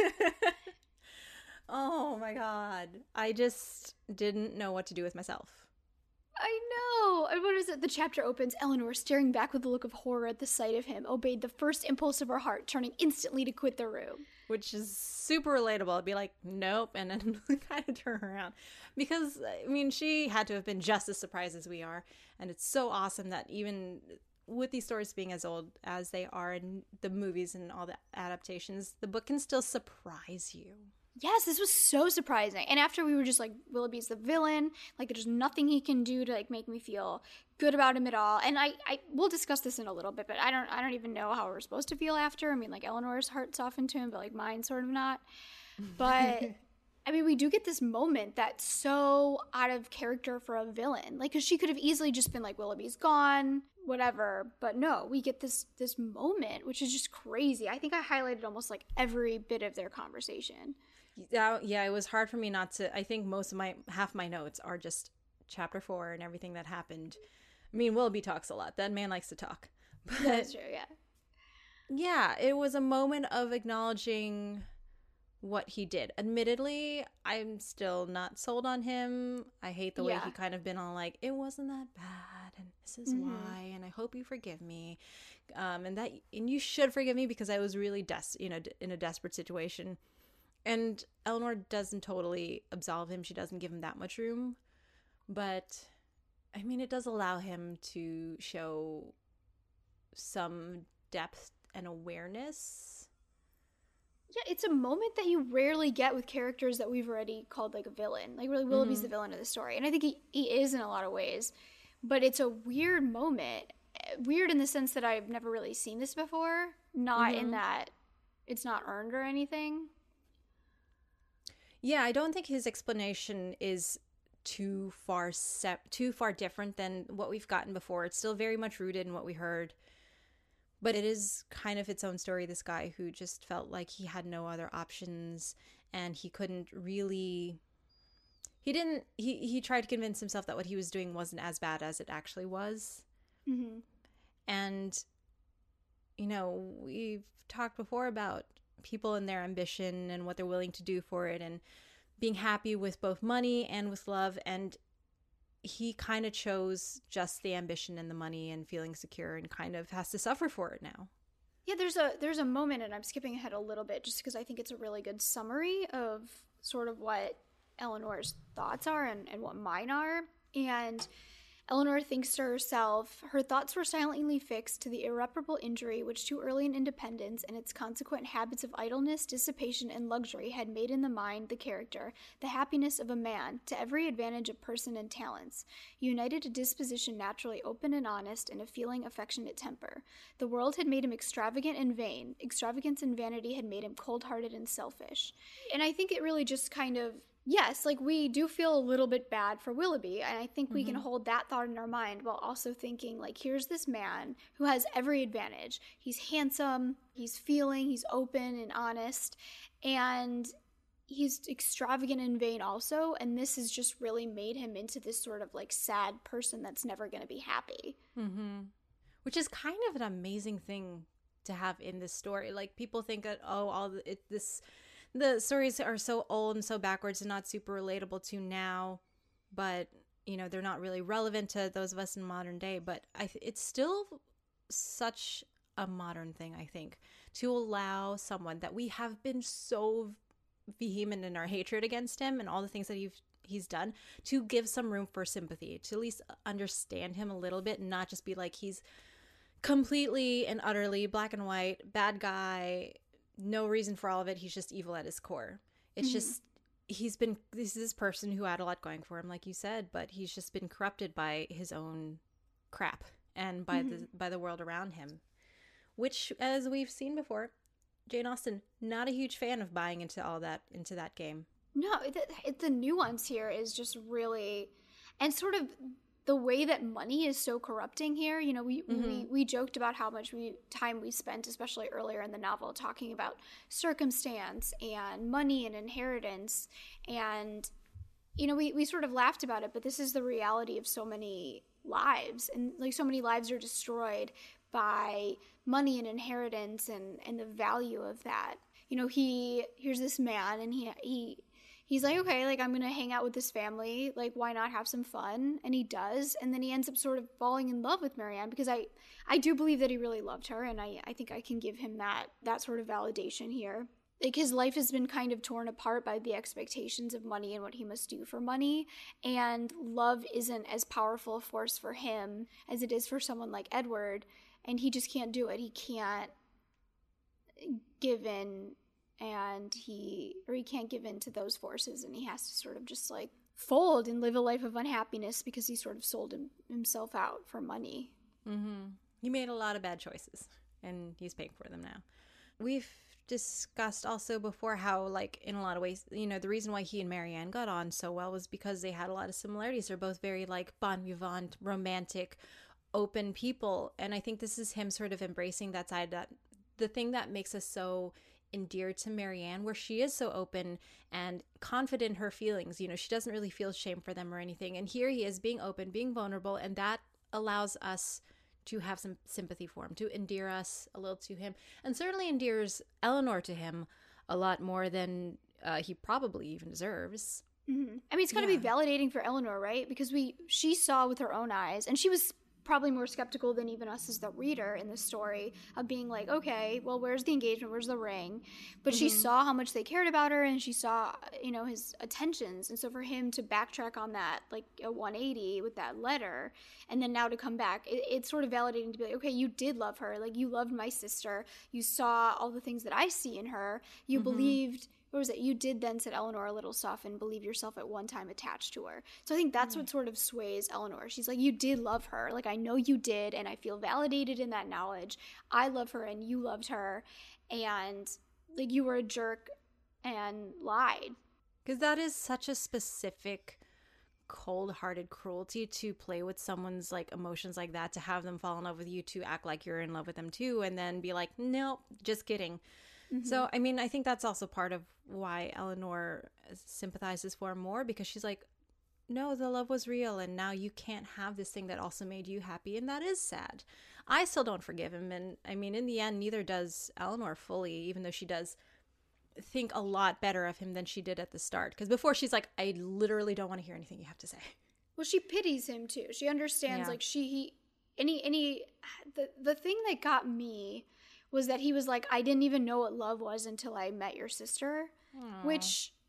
Speaker 1: Oh my god. I just didn't know what to do with myself.
Speaker 2: I know. And what is it? The chapter opens. Eleanor, staring back with a look of horror at the sight of him, obeyed the first impulse of her heart, turning instantly to quit the room.
Speaker 1: Which is super relatable. I'd be like, nope, and then kind of turn around. Because, I mean, she had to have been just as surprised as we are. And it's so awesome that even with these stories being as old as they are in the movies and all the adaptations, the book can still surprise you.
Speaker 2: Yes, this was so surprising. And after we were just like, Willoughby's the villain, like there's nothing he can do to like make me feel good about him at all. And I we'll discuss this in a little bit, but I don't even know how we're supposed to feel after. I mean, like Eleanor's heart softened to him, but like mine sort of not. But I mean, we do get this moment that's so out of character for a villain. Like, because she could have easily just been like, Willoughby's gone, whatever. But no, we get this moment, which is just crazy. I think I highlighted almost like every bit of their conversation.
Speaker 1: Yeah, it was hard for me not to. I think half my notes are just chapter 4 and everything that happened. I mean, Willoughby talks a lot. That man likes to talk. But
Speaker 2: that's true, yeah.
Speaker 1: Yeah, it was a moment of acknowledging what he did. Admittedly, I'm still not sold on him. I hate the way he kind of been on like, it wasn't that bad, and this is why, and I hope you forgive me. And you should forgive me because I was really in a desperate situation. And Eleanor doesn't totally absolve him. She doesn't give him that much room. But, I mean, it does allow him to show some depth and awareness.
Speaker 2: Yeah, it's a moment that you rarely get with characters that we've already called, like, a villain. Like, really, Willoughby's the villain of the story. And I think he is in a lot of ways. But it's a weird moment. Weird in the sense that I've never really seen this before. Not in that it's not earned or anything.
Speaker 1: Yeah, I don't think his explanation is too far different than what we've gotten before. It's still very much rooted in what we heard. But it is kind of its own story, this guy who just felt like he had no other options and he couldn't really... He tried to convince himself that what he was doing wasn't as bad as it actually was. Mm-hmm. And, you know, we've talked before about people and their ambition and what they're willing to do for it and being happy with both money and with love, and he kind of chose just the ambition and the money and feeling secure and kind of has to suffer for it now.
Speaker 2: Yeah, there's a moment, and I'm skipping ahead a little bit just because I think it's a really good summary of sort of what Eleanor's thoughts are and what mine are. And Eleanor thinks to herself, her thoughts were silently fixed to the irreparable injury which too early in independence and its consequent habits of idleness, dissipation, and luxury had made in the mind, the character, the happiness of a man, to every advantage of person and talents, united a disposition naturally open and honest, and a feeling affectionate temper. The world had made him extravagant and vain. Extravagance and vanity had made him cold-hearted and selfish. And I think it really just kind of, yes, like we do feel a little bit bad for Willoughby, and I think we can hold that thought in our mind while also thinking, like, here's this man who has every advantage. He's handsome, he's feeling, he's open and honest, and he's extravagant and vain also, and this has just really made him into this sort of like sad person that's never going to be happy.
Speaker 1: Which is kind of an amazing thing to have in this story. Like, people think that, the stories are so old and so backwards and not super relatable to now, but, you know, they're not really relevant to those of us in modern day. But it's still such a modern thing, I think, to allow someone that we have been so vehement in our hatred against him and all the things that he's done, to give some room for sympathy, to at least understand him a little bit and not just be like he's completely and utterly black and white, bad guy, no reason for all of it. He's just evil at his core. It's just, this is this person who had a lot going for him, like you said, but he's just been corrupted by his own crap and by the world around him, which, as we've seen before, Jane Austen, not a huge fan of buying into all that, into that game.
Speaker 2: No, the nuance here is just really, and sort of the way that money is so corrupting here. You know, we joked about how much time we spent, especially earlier in the novel, talking about circumstance and money and inheritance. And, you know, we sort of laughed about it, but this is the reality of so many lives. And like so many lives are destroyed by money and inheritance and the value of that. You know, here's this man and he's like, okay, like, I'm going to hang out with this family. Like, why not have some fun? And he does. And then he ends up sort of falling in love with Marianne, because I do believe that he really loved her. And I think I can give him that sort of validation here. Like, his life has been kind of torn apart by the expectations of money and what he must do for money. And love isn't as powerful a force for him as it is for someone like Edward. And he just can't do it. He can't give in. And he can't give in to those forces, and he has to sort of just like fold and live a life of unhappiness because he sort of sold himself out for money.
Speaker 1: He made a lot of bad choices, and he's paying for them now. We've discussed also before how, like, in a lot of ways, you know, the reason why he and Marianne got on so well was because they had a lot of similarities. They're both very like bon vivant, romantic, open people, and I think this is him sort of embracing that side, that the thing that makes us so endeared to Marianne, where she is so open and confident in her feelings. You know, she doesn't really feel shame for them or anything. And here he is being open, being vulnerable, and that allows us to have some sympathy for him, to endear us a little to him, and certainly endears Eleanor to him a lot more than he probably even deserves.
Speaker 2: I mean, it's got to be validating for Eleanor, right? Because she saw with her own eyes, and she was probably more skeptical than even us as the reader in the story, of being like, okay, well, where's the engagement? Where's the ring? But she saw how much they cared about her, and she saw, you know, his attentions. And so for him to backtrack on that, like a 180 with that letter, and then now to come back, it's sort of validating to be like, okay, you did love her. Like, you loved my sister. You saw all the things that I see in her. You believed... What was it? You did then, said Eleanor, a little softened, believe yourself at one time attached to her. So I think that's what sort of sways Eleanor. She's like, you did love her. Like, I know you did, and I feel validated in that knowledge. I love her, and you loved her, and, like, you were a jerk and lied.
Speaker 1: Because that is such a specific, cold-hearted cruelty to play with someone's, like, emotions like that, to have them fall in love with you, to act like you're in love with them too, and then be like, nope, just kidding. So, I mean, I think that's also part of why Eleanor sympathizes for him more, because she's like, no, the love was real, and now you can't have this thing that also made you happy, and that is sad. I still don't forgive him, and I mean, in the end, neither does Eleanor fully, even though she does think a lot better of him than she did at the start. Because before, she's like, I literally don't want to hear anything you have to say.
Speaker 2: Well, she pities him, too. She understands, like, the thing that got me was that he was like, I didn't even know what love was until I met your sister. Aww. Which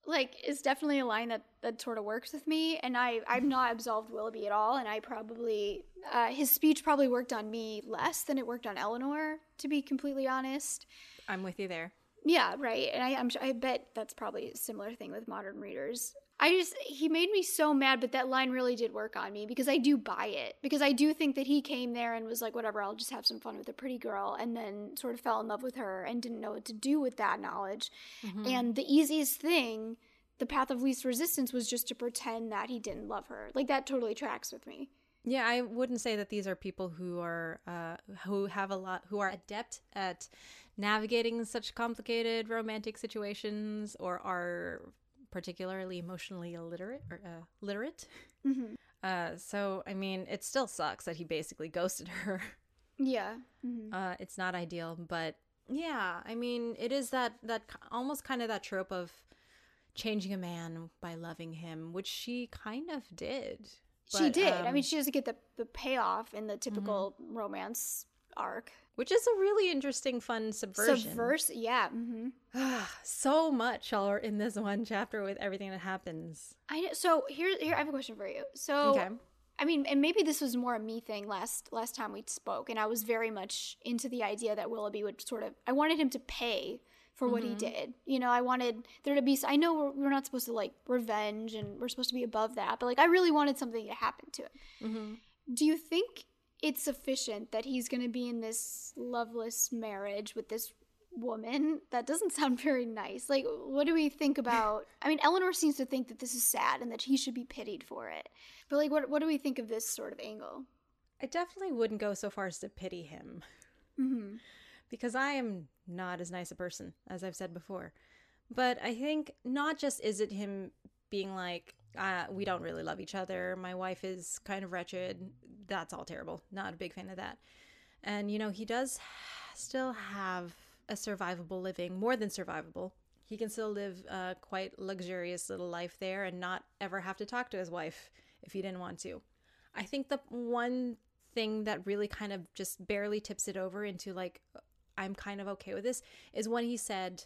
Speaker 2: like is definitely a line that sort of works with me, and I've not absolved Willoughby at all, and I probably his speech probably worked on me less than it worked on Eleanor, to be completely honest.
Speaker 1: I'm with you there.
Speaker 2: Yeah, right. And I bet that's probably a similar thing with modern readers. He made me so mad, but that line really did work on me because I do buy it. Because I do think that he came there and was like, whatever, I'll just have some fun with a pretty girl, and then sort of fell in love with her and didn't know what to do with that knowledge.
Speaker 1: Mm-hmm.
Speaker 2: And the easiest thing, the path of least resistance, was just to pretend that he didn't love her. Like, that totally tracks with me.
Speaker 1: Yeah, I wouldn't say that these are people who are who are adept at navigating such complicated romantic situations or are particularly emotionally illiterate or literate.
Speaker 2: Mm-hmm.
Speaker 1: So I mean, it still sucks that he basically ghosted her.
Speaker 2: Yeah. Mm-hmm.
Speaker 1: It's not ideal, but yeah, I mean, it is that almost kind of that trope of changing a man by loving him, which she kind of did.
Speaker 2: She did. I mean, she doesn't get the payoff in the typical romance arc.
Speaker 1: Which is a really interesting, fun subversion.
Speaker 2: Yeah. Mm-hmm.
Speaker 1: So much all in this one chapter with everything that happens.
Speaker 2: I know. So here, I have a question for you. So,
Speaker 1: okay.
Speaker 2: I mean, and maybe this was more a me thing last time we spoke, and I was very much into the idea that Willoughby would sort of, I wanted him to pay for what he did. You know, I wanted there to be, I know we're not supposed to like revenge and we're supposed to be above that, but like I really wanted something to happen to him.
Speaker 1: Mm-hmm.
Speaker 2: Do you think it's sufficient that he's going to be in this loveless marriage with this woman? That doesn't sound very nice. Like, what do we think about, I mean, Eleanor seems to think that this is sad and that he should be pitied for it. But like, what do we think of this sort of angle?
Speaker 1: I definitely wouldn't go so far as to pity him.
Speaker 2: Mm-hmm.
Speaker 1: Because I am not as nice a person, as I've said before. But I think not just is it him being like, we don't really love each other, my wife is kind of wretched, that's all terrible. Not a big fan of that. And, you know, he does still have a survivable living, more than survivable. He can still live a quite luxurious little life there and not ever have to talk to his wife if he didn't want to. I think the one thing that really kind of just barely tips it over into like, I'm kind of okay with this, is when he said,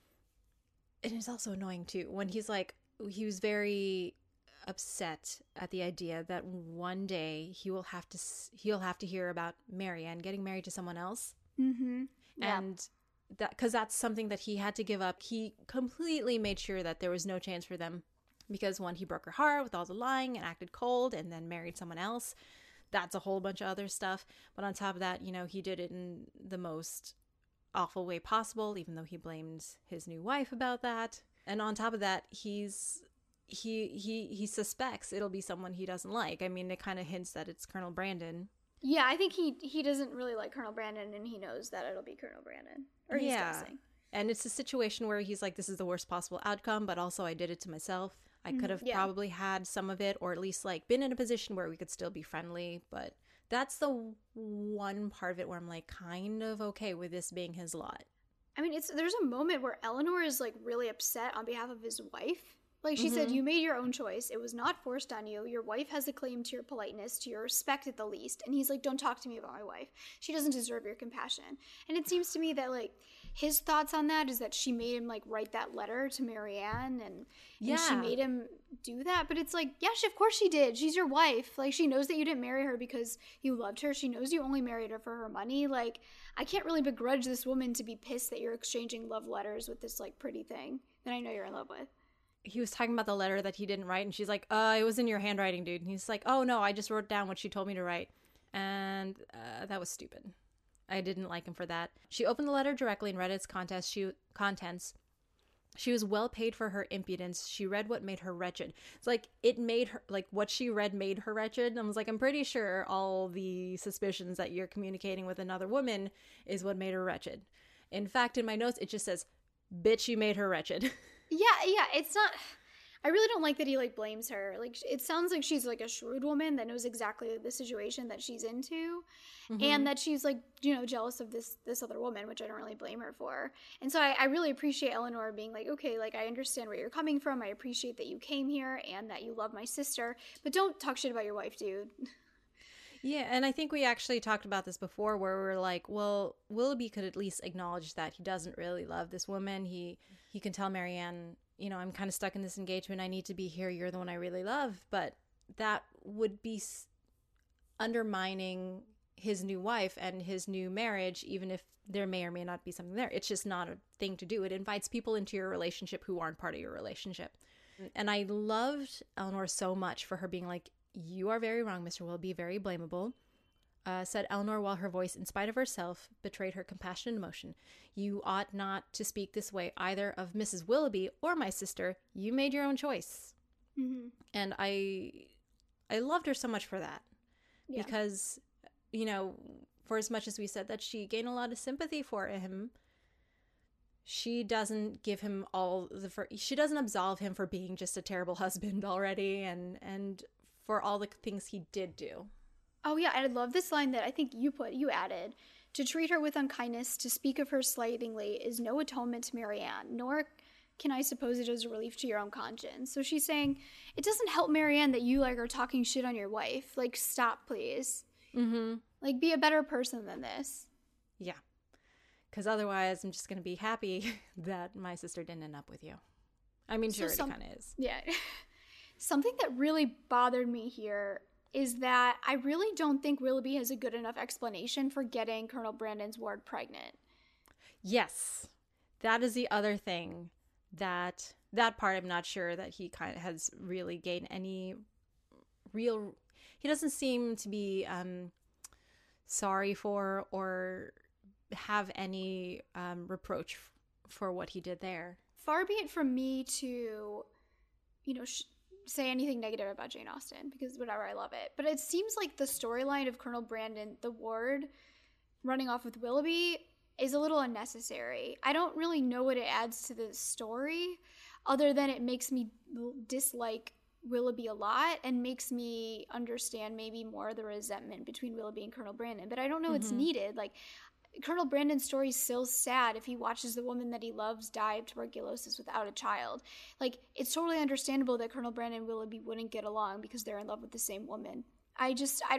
Speaker 1: and it's also annoying too, when he's like, he was very upset at the idea that one day he'll have to hear about Marianne getting married to someone else.
Speaker 2: Mm-hmm. Yeah.
Speaker 1: And that, because that's something that he had to give up. He completely made sure that there was no chance for them, because one, he broke her heart with all the lying and acted cold and then married someone else. That's a whole bunch of other stuff. But on top of that, you know, he did it in the most awful way possible, even though he blamed his new wife about that. And on top of that, he suspects it'll be someone he doesn't like. I mean, it kind of hints that it's Colonel Brandon.
Speaker 2: Yeah, I think he doesn't really like Colonel Brandon, and he knows that it'll be Colonel Brandon. Or he's guessing.
Speaker 1: And it's a situation where he's like, this is the worst possible outcome, but also I did it to myself. I could have probably had some of it, or at least like been in a position where we could still be friendly. But that's the one part of it where I'm like kind of okay with this being his lot.
Speaker 2: I mean, there's a moment where Eleanor is like really upset on behalf of his wife. Like she said, you made your own choice. It was not forced on you. Your wife has a claim to your politeness, to your respect at the least. And he's like, don't talk to me about my wife. She doesn't deserve your compassion. And it seems to me that like his thoughts on that is that she made him like write that letter to Marianne and she made him do that. But it's like, yeah, of course she did. She's your wife. Like she knows that you didn't marry her because you loved her. She knows you only married her for her money. Like I can't really begrudge this woman to be pissed that you're exchanging love letters with this like pretty thing that I know you're in love with.
Speaker 1: He was talking about the letter that he didn't write, and she's like, it was in your handwriting, dude. And he's like, oh no, I just wrote down what she told me to write. And that was stupid. I didn't like him for that. She opened the letter directly and read its contents. She was well paid for her impudence. She read what made her wretched. It's like, it made her, like, what she read made her wretched. And I was like, I'm pretty sure all the suspicions that you're communicating with another woman is what made her wretched. In fact, in my notes, it just says, bitch, you made her wretched.
Speaker 2: Yeah, it's not, I really don't like that he like blames her. Like it sounds like she's like a shrewd woman that knows exactly the situation that she's into, and that she's like, you know, jealous of this other woman, which I don't really blame her for. And so I really appreciate Eleanor being like, okay, like I understand where you're coming from. I appreciate that you came here and that you love my sister, but don't talk shit about your wife, dude.
Speaker 1: Yeah, and I think we actually talked about this before where we were like, well, Willoughby could at least acknowledge that he doesn't really love this woman. He can tell Marianne, I'm kind of stuck in this engagement. I need to be here. You're the one I really love. But that would be undermining his new wife and his new marriage, even if there may or may not be something there. It's just not a thing to do. It invites people into your relationship who aren't part of your relationship. And I loved Eleanor so much for her being like, you are very wrong, Mr. Willoughby, very blamable. Said Eleanor while her voice, in spite of herself, betrayed her compassion and emotion. You ought not to speak this way either of Mrs. Willoughby or my sister. You made your own choice.
Speaker 2: Mm-hmm.
Speaker 1: And I loved her so much for that.
Speaker 2: Yeah.
Speaker 1: Because, for as much as we said that she gained a lot of sympathy for him, she doesn't give him she doesn't absolve him for being just a terrible husband already and for all the things he did do.
Speaker 2: Oh, yeah, I love this line that I think you added. To treat her with unkindness, to speak of her slightingly, is no atonement to Marianne, nor can I suppose it is a relief to your own conscience. So she's saying, it doesn't help Marianne that you, are talking shit on your wife. Stop, please.
Speaker 1: Mm-hmm.
Speaker 2: Be a better person than this.
Speaker 1: Yeah. Because otherwise, I'm just going to be happy that my sister didn't end up with you. I mean, she already kind of is.
Speaker 2: Yeah. Something that really bothered me here is that I really don't think Willoughby has a good enough explanation for getting Colonel Brandon's ward pregnant.
Speaker 1: Yes. That is the other thing. That part I'm not sure that he kind of has really gained any real... He doesn't seem to be sorry for or have any reproach for what he did there.
Speaker 2: Far be it from me to, say anything negative about Jane Austen, because whatever, I love it. But it seems like the storyline of Colonel Brandon, the ward, running off with Willoughby is a little unnecessary. I don't really know what it adds to the story, other than it makes me dislike Willoughby a lot and makes me understand maybe more the resentment between Willoughby and Colonel Brandon. But I don't know it's needed. Colonel Brandon's story is still sad if he watches the woman that he loves die of tuberculosis without a child. It's totally understandable that Colonel Brandon and Willoughby wouldn't get along because they're in love with the same woman. I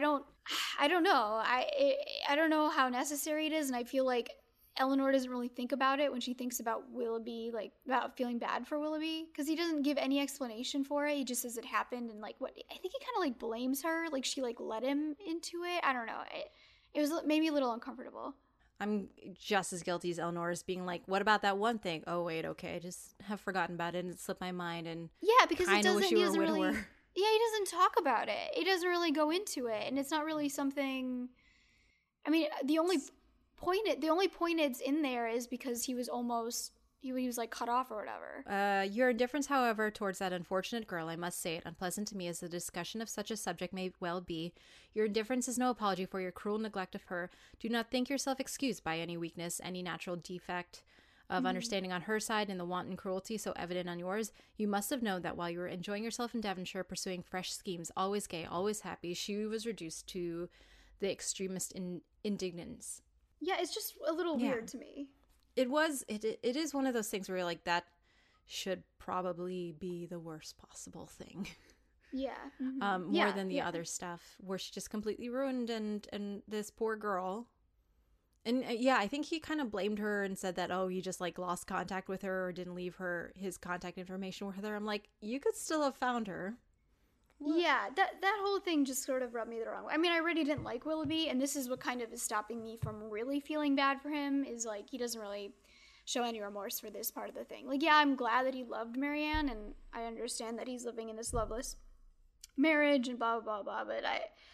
Speaker 2: don't know. I don't know how necessary it is, and I feel like Eleanor doesn't really think about it when she thinks about Willoughby, about feeling bad for Willoughby, because he doesn't give any explanation for it. He just says it happened, and I think he kind of blames her, she let him into it. I don't know. It was maybe a little uncomfortable.
Speaker 1: I'm just as guilty as Eleanor is being what about that one thing? Oh, wait, okay. I just have forgotten about it and it slipped my mind. And
Speaker 2: yeah, because he doesn't really... Yeah, he doesn't talk about it. He doesn't really go into it. And it's not really something... I mean, the only point it's in there is because he was almost... He was cut off or whatever.
Speaker 1: Your indifference, however, towards that unfortunate girl, I must say it, unpleasant to me as the discussion of such a subject may well be. Your indifference is no apology for your cruel neglect of her. Do not think yourself excused by any weakness, any natural defect of understanding on her side and the wanton cruelty so evident on yours. You must have known that while you were enjoying yourself in Devonshire, pursuing fresh schemes, always gay, always happy, she was reduced to the extremest indignance.
Speaker 2: Yeah, it's just a little weird to me.
Speaker 1: It is one of those things where you're that should probably be the worst possible thing.
Speaker 2: Yeah.
Speaker 1: More than the other stuff where she just completely ruined and this poor girl. And I think he kind of blamed her and said that, oh, you just lost contact with her or didn't leave his contact information with her. I'm you could still have found her.
Speaker 2: What? Yeah, that whole thing just sort of rubbed me the wrong way. I mean, I already didn't like Willoughby, and this is what kind of is stopping me from really feeling bad for him, is he doesn't really show any remorse for this part of the thing. Yeah, I'm glad that he loved Marianne, and I understand that he's living in this loveless marriage and blah, blah, blah, but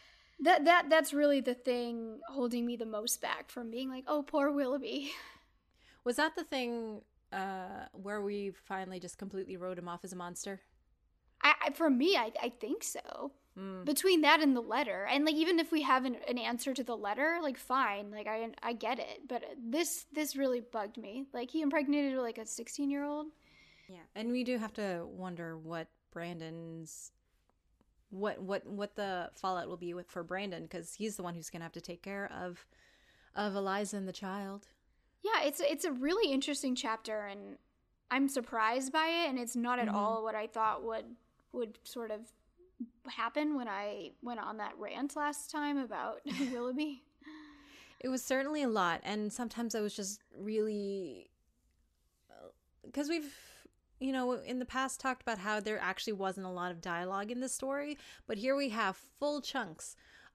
Speaker 2: that's really the thing holding me the most back from being oh, poor Willoughby.
Speaker 1: Was that the thing where we finally just completely wrote him off as a monster?
Speaker 2: For me, I think so. Between that and the letter, and even if we have an answer to the letter, fine, I get it. But this really bugged me. He impregnated a 16-year-old.
Speaker 1: Yeah, and we do have to wonder what Brandon's what the fallout will be for Brandon, because he's the one who's gonna have to take care of Eliza and the child.
Speaker 2: Yeah, it's a really interesting chapter, and I'm surprised by it, and it's not at all what I thought would sort of happen when I went on that rant last time about Willoughby.
Speaker 1: It was certainly a lot, and sometimes I was just really... Because you know, in the past talked about how there actually wasn't a lot of dialogue in this story, but here we have full chunks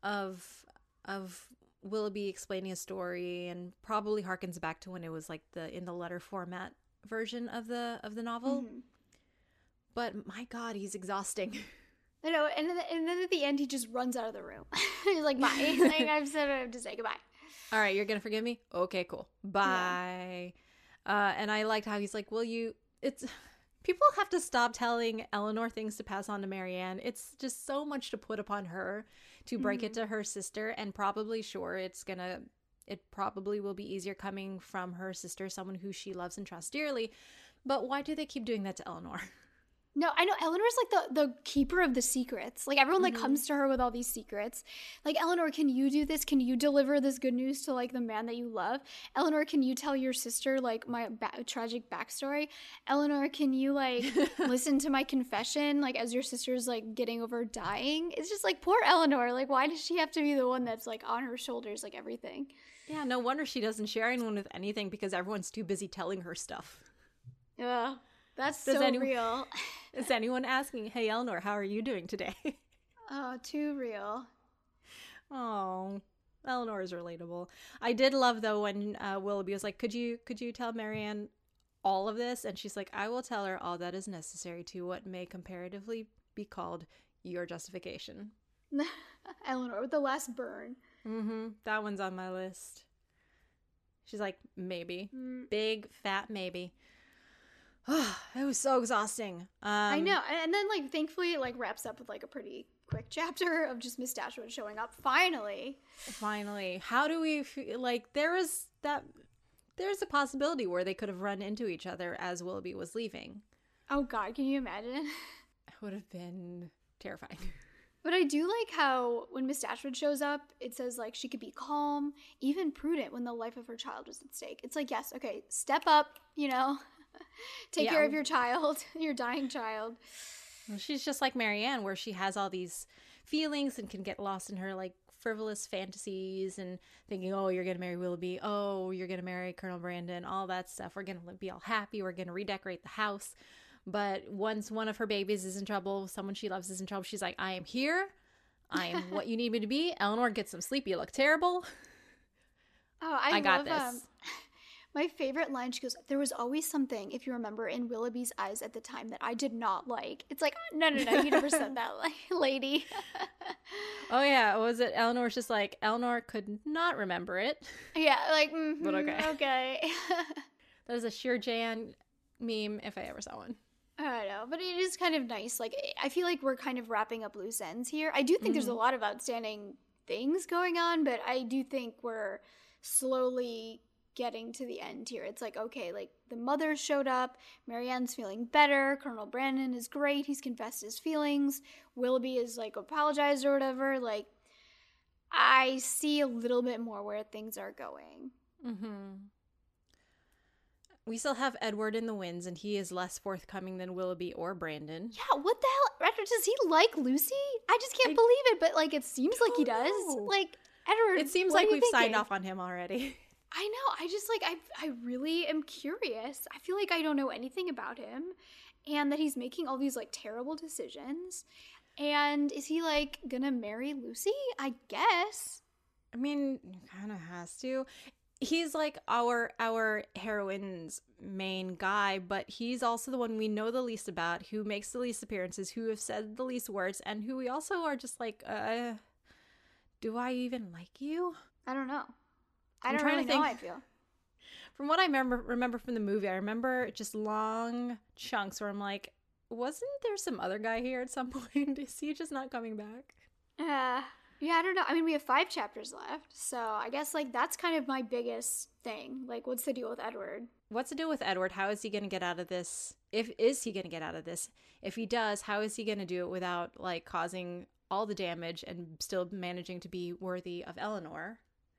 Speaker 1: of Willoughby explaining a story, and probably harkens back to when it was like the in the letter format version of the novel.
Speaker 2: Mm-hmm.
Speaker 1: But my God, he's exhausting.
Speaker 2: I know, and then at the end he just runs out of the room. He's like, bye. Like, I've said I have to say goodbye.
Speaker 1: All right, you're gonna forgive me? Okay, cool. Bye. Yeah. And I liked how he's like, it's people have to stop telling Eleanor things to pass on to Marianne. It's just so much to put upon her to break it to her sister, and probably it probably will be easier coming from her sister, someone who she loves and trusts dearly. But why do they keep doing that to Eleanor?
Speaker 2: No, I know Eleanor's like the keeper of the secrets. Like everyone like comes to her with all these secrets. Like, Eleanor, can you do this? Can you deliver this good news to like the man that you love? Eleanor, can you tell your sister like my tragic backstory? Eleanor, can you like listen to my confession like as your sister's like getting over dying? It's just like, poor Eleanor. Like, why does she have to be the one that's like on her shoulders like everything?
Speaker 1: Yeah, no wonder she doesn't share anyone with anything, because everyone's too busy telling her stuff.
Speaker 2: Yeah. That's real.
Speaker 1: Is anyone asking, hey, Eleanor, how are you doing today?
Speaker 2: Oh, too real.
Speaker 1: Oh, Eleanor is relatable. I did love, though, when Willoughby was like, could you tell Marianne all of this? And she's like, I will tell her all that is necessary to what may comparatively be called your justification.
Speaker 2: Eleanor with the last burn.
Speaker 1: Mm-hmm. That one's on my list. She's like, maybe. Big, fat maybe. It was so exhausting.
Speaker 2: I know. And then, like, thankfully, it, like, wraps up with, like, a pretty quick chapter of just Miss Dashwood showing up. Finally.
Speaker 1: How do we feel? Like, there's a possibility where they could have run into each other as Willoughby was leaving.
Speaker 2: Oh, God. Can you imagine?
Speaker 1: It would have been terrifying.
Speaker 2: But I do like how when Miss Dashwood shows up, it says, like, she could be calm, even prudent when the life of her child was at stake. It's like, yes, okay, step up, you know. Take care of your child, your dying child.
Speaker 1: Well, she's just like Marianne, where she has all these feelings and can get lost in her like frivolous fantasies and thinking, oh, you're going to marry Willoughby. Oh, you're going to marry Colonel Brandon. All that stuff. We're going to be all happy. We're going to redecorate the house. But once one of her babies is in trouble, someone she loves is in trouble, she's like, I am here. I am what you need me to be. Eleanor, get some sleep. You look terrible.
Speaker 2: Oh, I got this. My favorite line, she goes, there was always something, if you remember, in Willoughby's eyes at the time that I did not like. It's like, no, you never said that, like, lady.
Speaker 1: Oh, yeah. Was it Eleanor's just like, Eleanor could not remember it.
Speaker 2: Yeah, like,
Speaker 1: but
Speaker 2: okay.
Speaker 1: That is a sheer Jan meme if I ever saw one.
Speaker 2: I don't know, but it is kind of nice. Like, I feel like we're kind of wrapping up loose ends here. I do think there's a lot of outstanding things going on, but I do think we're slowly getting to the end here. It's like, okay, like the mother showed up, Marianne's feeling better, Colonel Brandon is great, he's confessed his feelings, Willoughby is like apologized or whatever. Like, I see a little bit more where things are going.
Speaker 1: We still have Edward in the winds, and he is less forthcoming than Willoughby or Brandon.
Speaker 2: Yeah, what the hell? Does he like Lucy? I just can't believe it, but like it seems like he does. Like, Edward,
Speaker 1: it seems like we've signed off on him already.
Speaker 2: I know. I just like, I really am curious. I feel like I don't know anything about him, and that he's making all these like terrible decisions. And is he like gonna marry Lucy? I guess.
Speaker 1: I mean, he kind of has to. He's like our heroine's main guy, but he's also the one we know the least about, who makes the least appearances, who have said the least words, and who we also are just like, do I even like you?
Speaker 2: I don't know. I don't really know how I feel.
Speaker 1: From what I remember from the movie, I remember just long chunks where I'm like, wasn't there some other guy here at some point? Is he just not coming back?
Speaker 2: Yeah, I don't know. I mean, we have 5 chapters left, so I guess like that's kind of my biggest thing. Like, what's the deal with Edward?
Speaker 1: What's the deal with Edward? How is he going to get out of this? Is he going to get out of this? If he does, how is he going to do it without like causing all the damage and still managing to be worthy of Eleanor?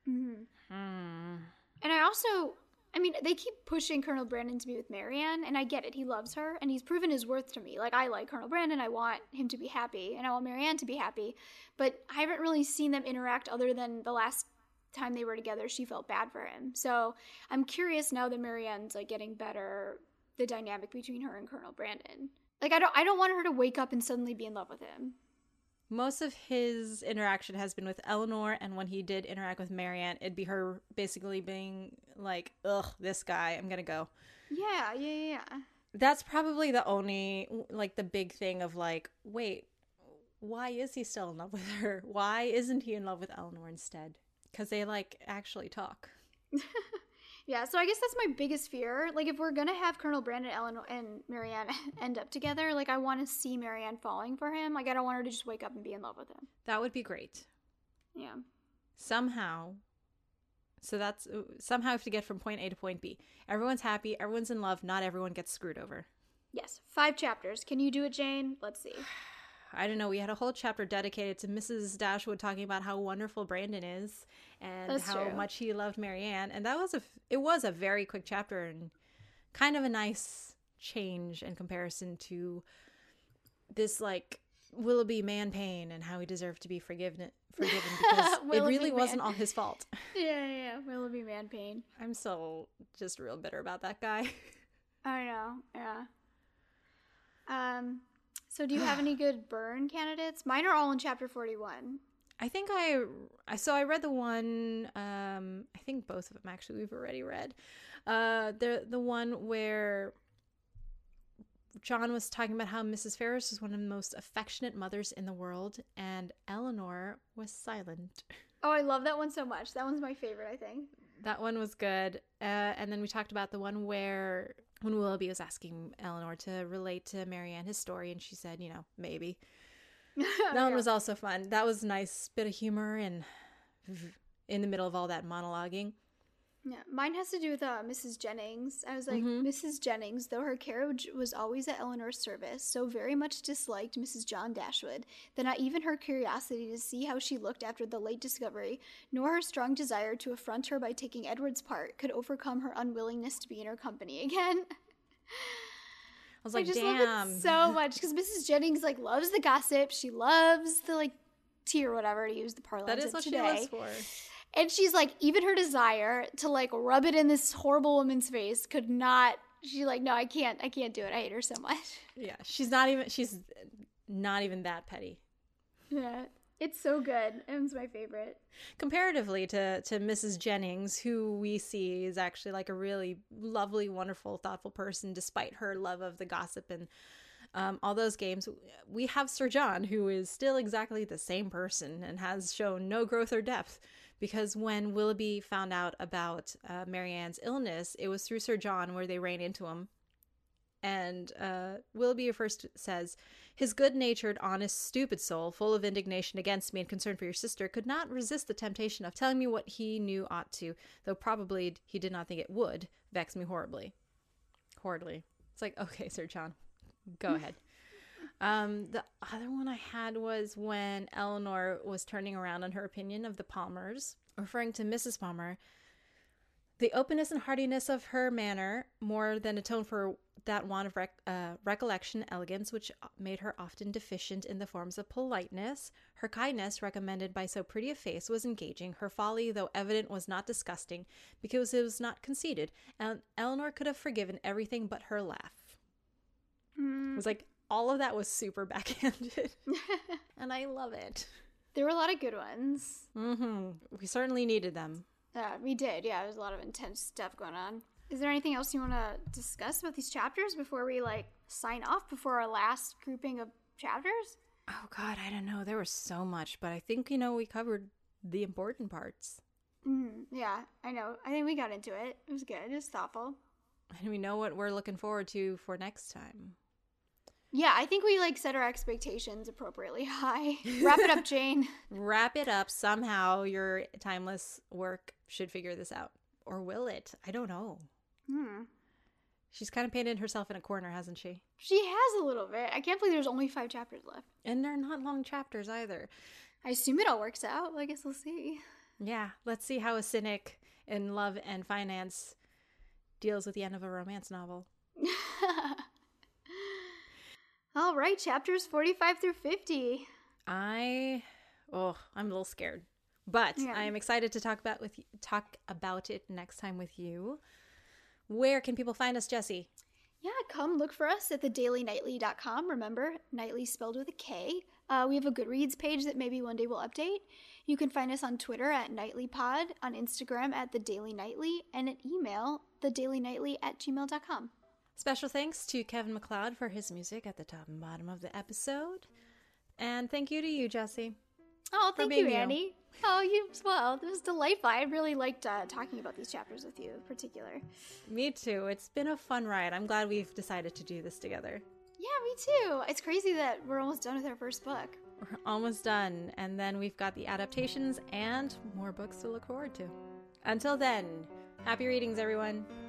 Speaker 2: And I mean, they keep pushing Colonel Brandon to be with Marianne, and I get it. He loves her, and he's proven his worth to me. Like, I like Colonel Brandon. I want him to be happy, and I want Marianne to be happy. But I haven't really seen them interact other than the last time they were together, she felt bad for him. So I'm curious now that Marianne's, like, getting better, the dynamic between her and Colonel Brandon. Like, I don't want her to wake up and suddenly be in love with him.
Speaker 1: Most of his interaction has been with Eleanor, and when he did interact with Marianne, it'd be her basically being like, ugh, this guy, I'm gonna go.
Speaker 2: Yeah.
Speaker 1: That's probably the only, like, the big thing of, like, wait, why is he still in love with her? Why isn't he in love with Eleanor instead? Because they, like, actually talk.
Speaker 2: Yeah, so I guess that's my biggest fear. Like, if we're gonna have Colonel Brandon, Eleanor, and Marianne end up together, like, I want to see Marianne falling for him. Like, I don't want her to just wake up and be in love with him.
Speaker 1: That would be great.
Speaker 2: Yeah.
Speaker 1: Somehow. So that's, somehow have to get from point A to point B. Everyone's happy, everyone's in love, not everyone gets screwed over.
Speaker 2: Yes, 5 chapters. Can you do it, Jane? Let's see.
Speaker 1: I don't know, we had a whole chapter dedicated to Mrs. Dashwood talking about how wonderful Brandon is and
Speaker 2: That's
Speaker 1: how
Speaker 2: true.
Speaker 1: much he loved Marianne. And that was it was a very quick chapter and kind of a nice change in comparison to this, like, Willoughby man pain and how he deserved to be forgiven because it
Speaker 2: Willoughby
Speaker 1: really wasn't
Speaker 2: man.
Speaker 1: all his fault.
Speaker 2: Yeah. Willoughby man pain.
Speaker 1: I'm still just real bitter about that guy.
Speaker 2: I know, yeah. So do you have any good burn candidates? Mine are all in chapter 41.
Speaker 1: I think I read the one, I think both of them actually we've already read. The one where John was talking about how Mrs. Ferris is one of the most affectionate mothers in the world, and Eleanor was silent.
Speaker 2: Oh, I love that one so much. That one's my favorite, I think.
Speaker 1: That one was good. And then we talked about the one where when Willoughby was asking Eleanor to relate to Marianne his story, and she said, maybe. That one was also fun. That was a nice bit of humor and in the middle of all that monologuing.
Speaker 2: Yeah, mine has to do with Mrs. Jennings. I was like, Mrs. Jennings, though her carriage was always at Eleanor's service, so very much disliked Mrs. John Dashwood, that not even her curiosity to see how she looked after the late discovery, nor her strong desire to affront her by taking Edward's part, could overcome her unwillingness to be in her company again.
Speaker 1: I was like,
Speaker 2: I just
Speaker 1: damn.
Speaker 2: love it so much, because Mrs. Jennings, like, loves the gossip. She loves the, like, tea or whatever, to use the parlance
Speaker 1: That is
Speaker 2: of
Speaker 1: what
Speaker 2: today.
Speaker 1: she lives for.
Speaker 2: And she's like, even her desire to, like, rub it in this horrible woman's face could not. She's like, no, I can't do it. I hate her so much.
Speaker 1: Yeah, she's not even that petty.
Speaker 2: Yeah, it's so good. It's my favorite.
Speaker 1: Comparatively to Mrs. Jennings, who we see is actually like a really lovely, wonderful, thoughtful person, despite her love of the gossip and all those games. We have Sir John, who is still exactly the same person and has shown no growth or depth. Because when Willoughby found out about Marianne's illness, it was through Sir John where they ran into him. And Willoughby first says, his good-natured, honest, stupid soul, full of indignation against me and concern for your sister, could not resist the temptation of telling me what he knew ought to, though probably he did not think it would, vex me horribly. It's like, okay, Sir John, go ahead. The other one I had was when Eleanor was turning around on her opinion of the Palmers, referring to Mrs. Palmer. The openness and heartiness of her manner more than atone for that want of recollection and elegance which made her often deficient in the forms of politeness. Her kindness, recommended by so pretty a face, was engaging. Her folly, though evident, was not disgusting, because it was not conceited, and Eleanor could have forgiven everything but her laugh. It was like, all of that was super backhanded, and I love it.
Speaker 2: There were a lot of good ones.
Speaker 1: We certainly needed them.
Speaker 2: We did. Yeah, there's a lot of intense stuff going on. Is there anything else you want to discuss about these chapters before we, like, sign off before our last grouping of chapters?
Speaker 1: Oh, God, I don't know. There was so much, but I think, we covered the important parts.
Speaker 2: Yeah, I know. I think we got into it. It was good. It was thoughtful.
Speaker 1: And we know what we're looking forward to for next time.
Speaker 2: Yeah, I think we, like, set our expectations appropriately high. Wrap it up, Jane.
Speaker 1: Wrap it up. Somehow your timeless work should figure this out. Or will it? I don't know. She's kind of painted herself in a corner, hasn't she?
Speaker 2: She has a little bit. I can't believe there's only 5 chapters left.
Speaker 1: And they're not long chapters either.
Speaker 2: I assume it all works out. I guess we'll see.
Speaker 1: Yeah, let's see how a cynic in love and finance deals with the end of a romance novel.
Speaker 2: All right, chapters 45 through 50.
Speaker 1: I'm a little scared. But yeah. I am excited to talk about it next time with you. Where can people find us, Jessie?
Speaker 2: Yeah, come look for us at thedailynightly.com. Remember, nightly spelled with a K. We have a Goodreads page that maybe one day we'll update. You can find us on Twitter at nightlypod, on Instagram at thedailynightly, and an email, thedailynightly@gmail.com.
Speaker 1: Special thanks to Kevin MacLeod for his music at the top and bottom of the episode. And thank you to you, Jesse.
Speaker 2: Oh, thank you, Annie. Oh, you as well. This was delightful. I really liked talking about these chapters with you in particular.
Speaker 1: Me too. It's been a fun ride. I'm glad we've decided to do this together.
Speaker 2: Yeah, me too. It's crazy that we're almost done with our first book.
Speaker 1: We're almost done. And then we've got the adaptations and more books to look forward to. Until then, happy readings, everyone.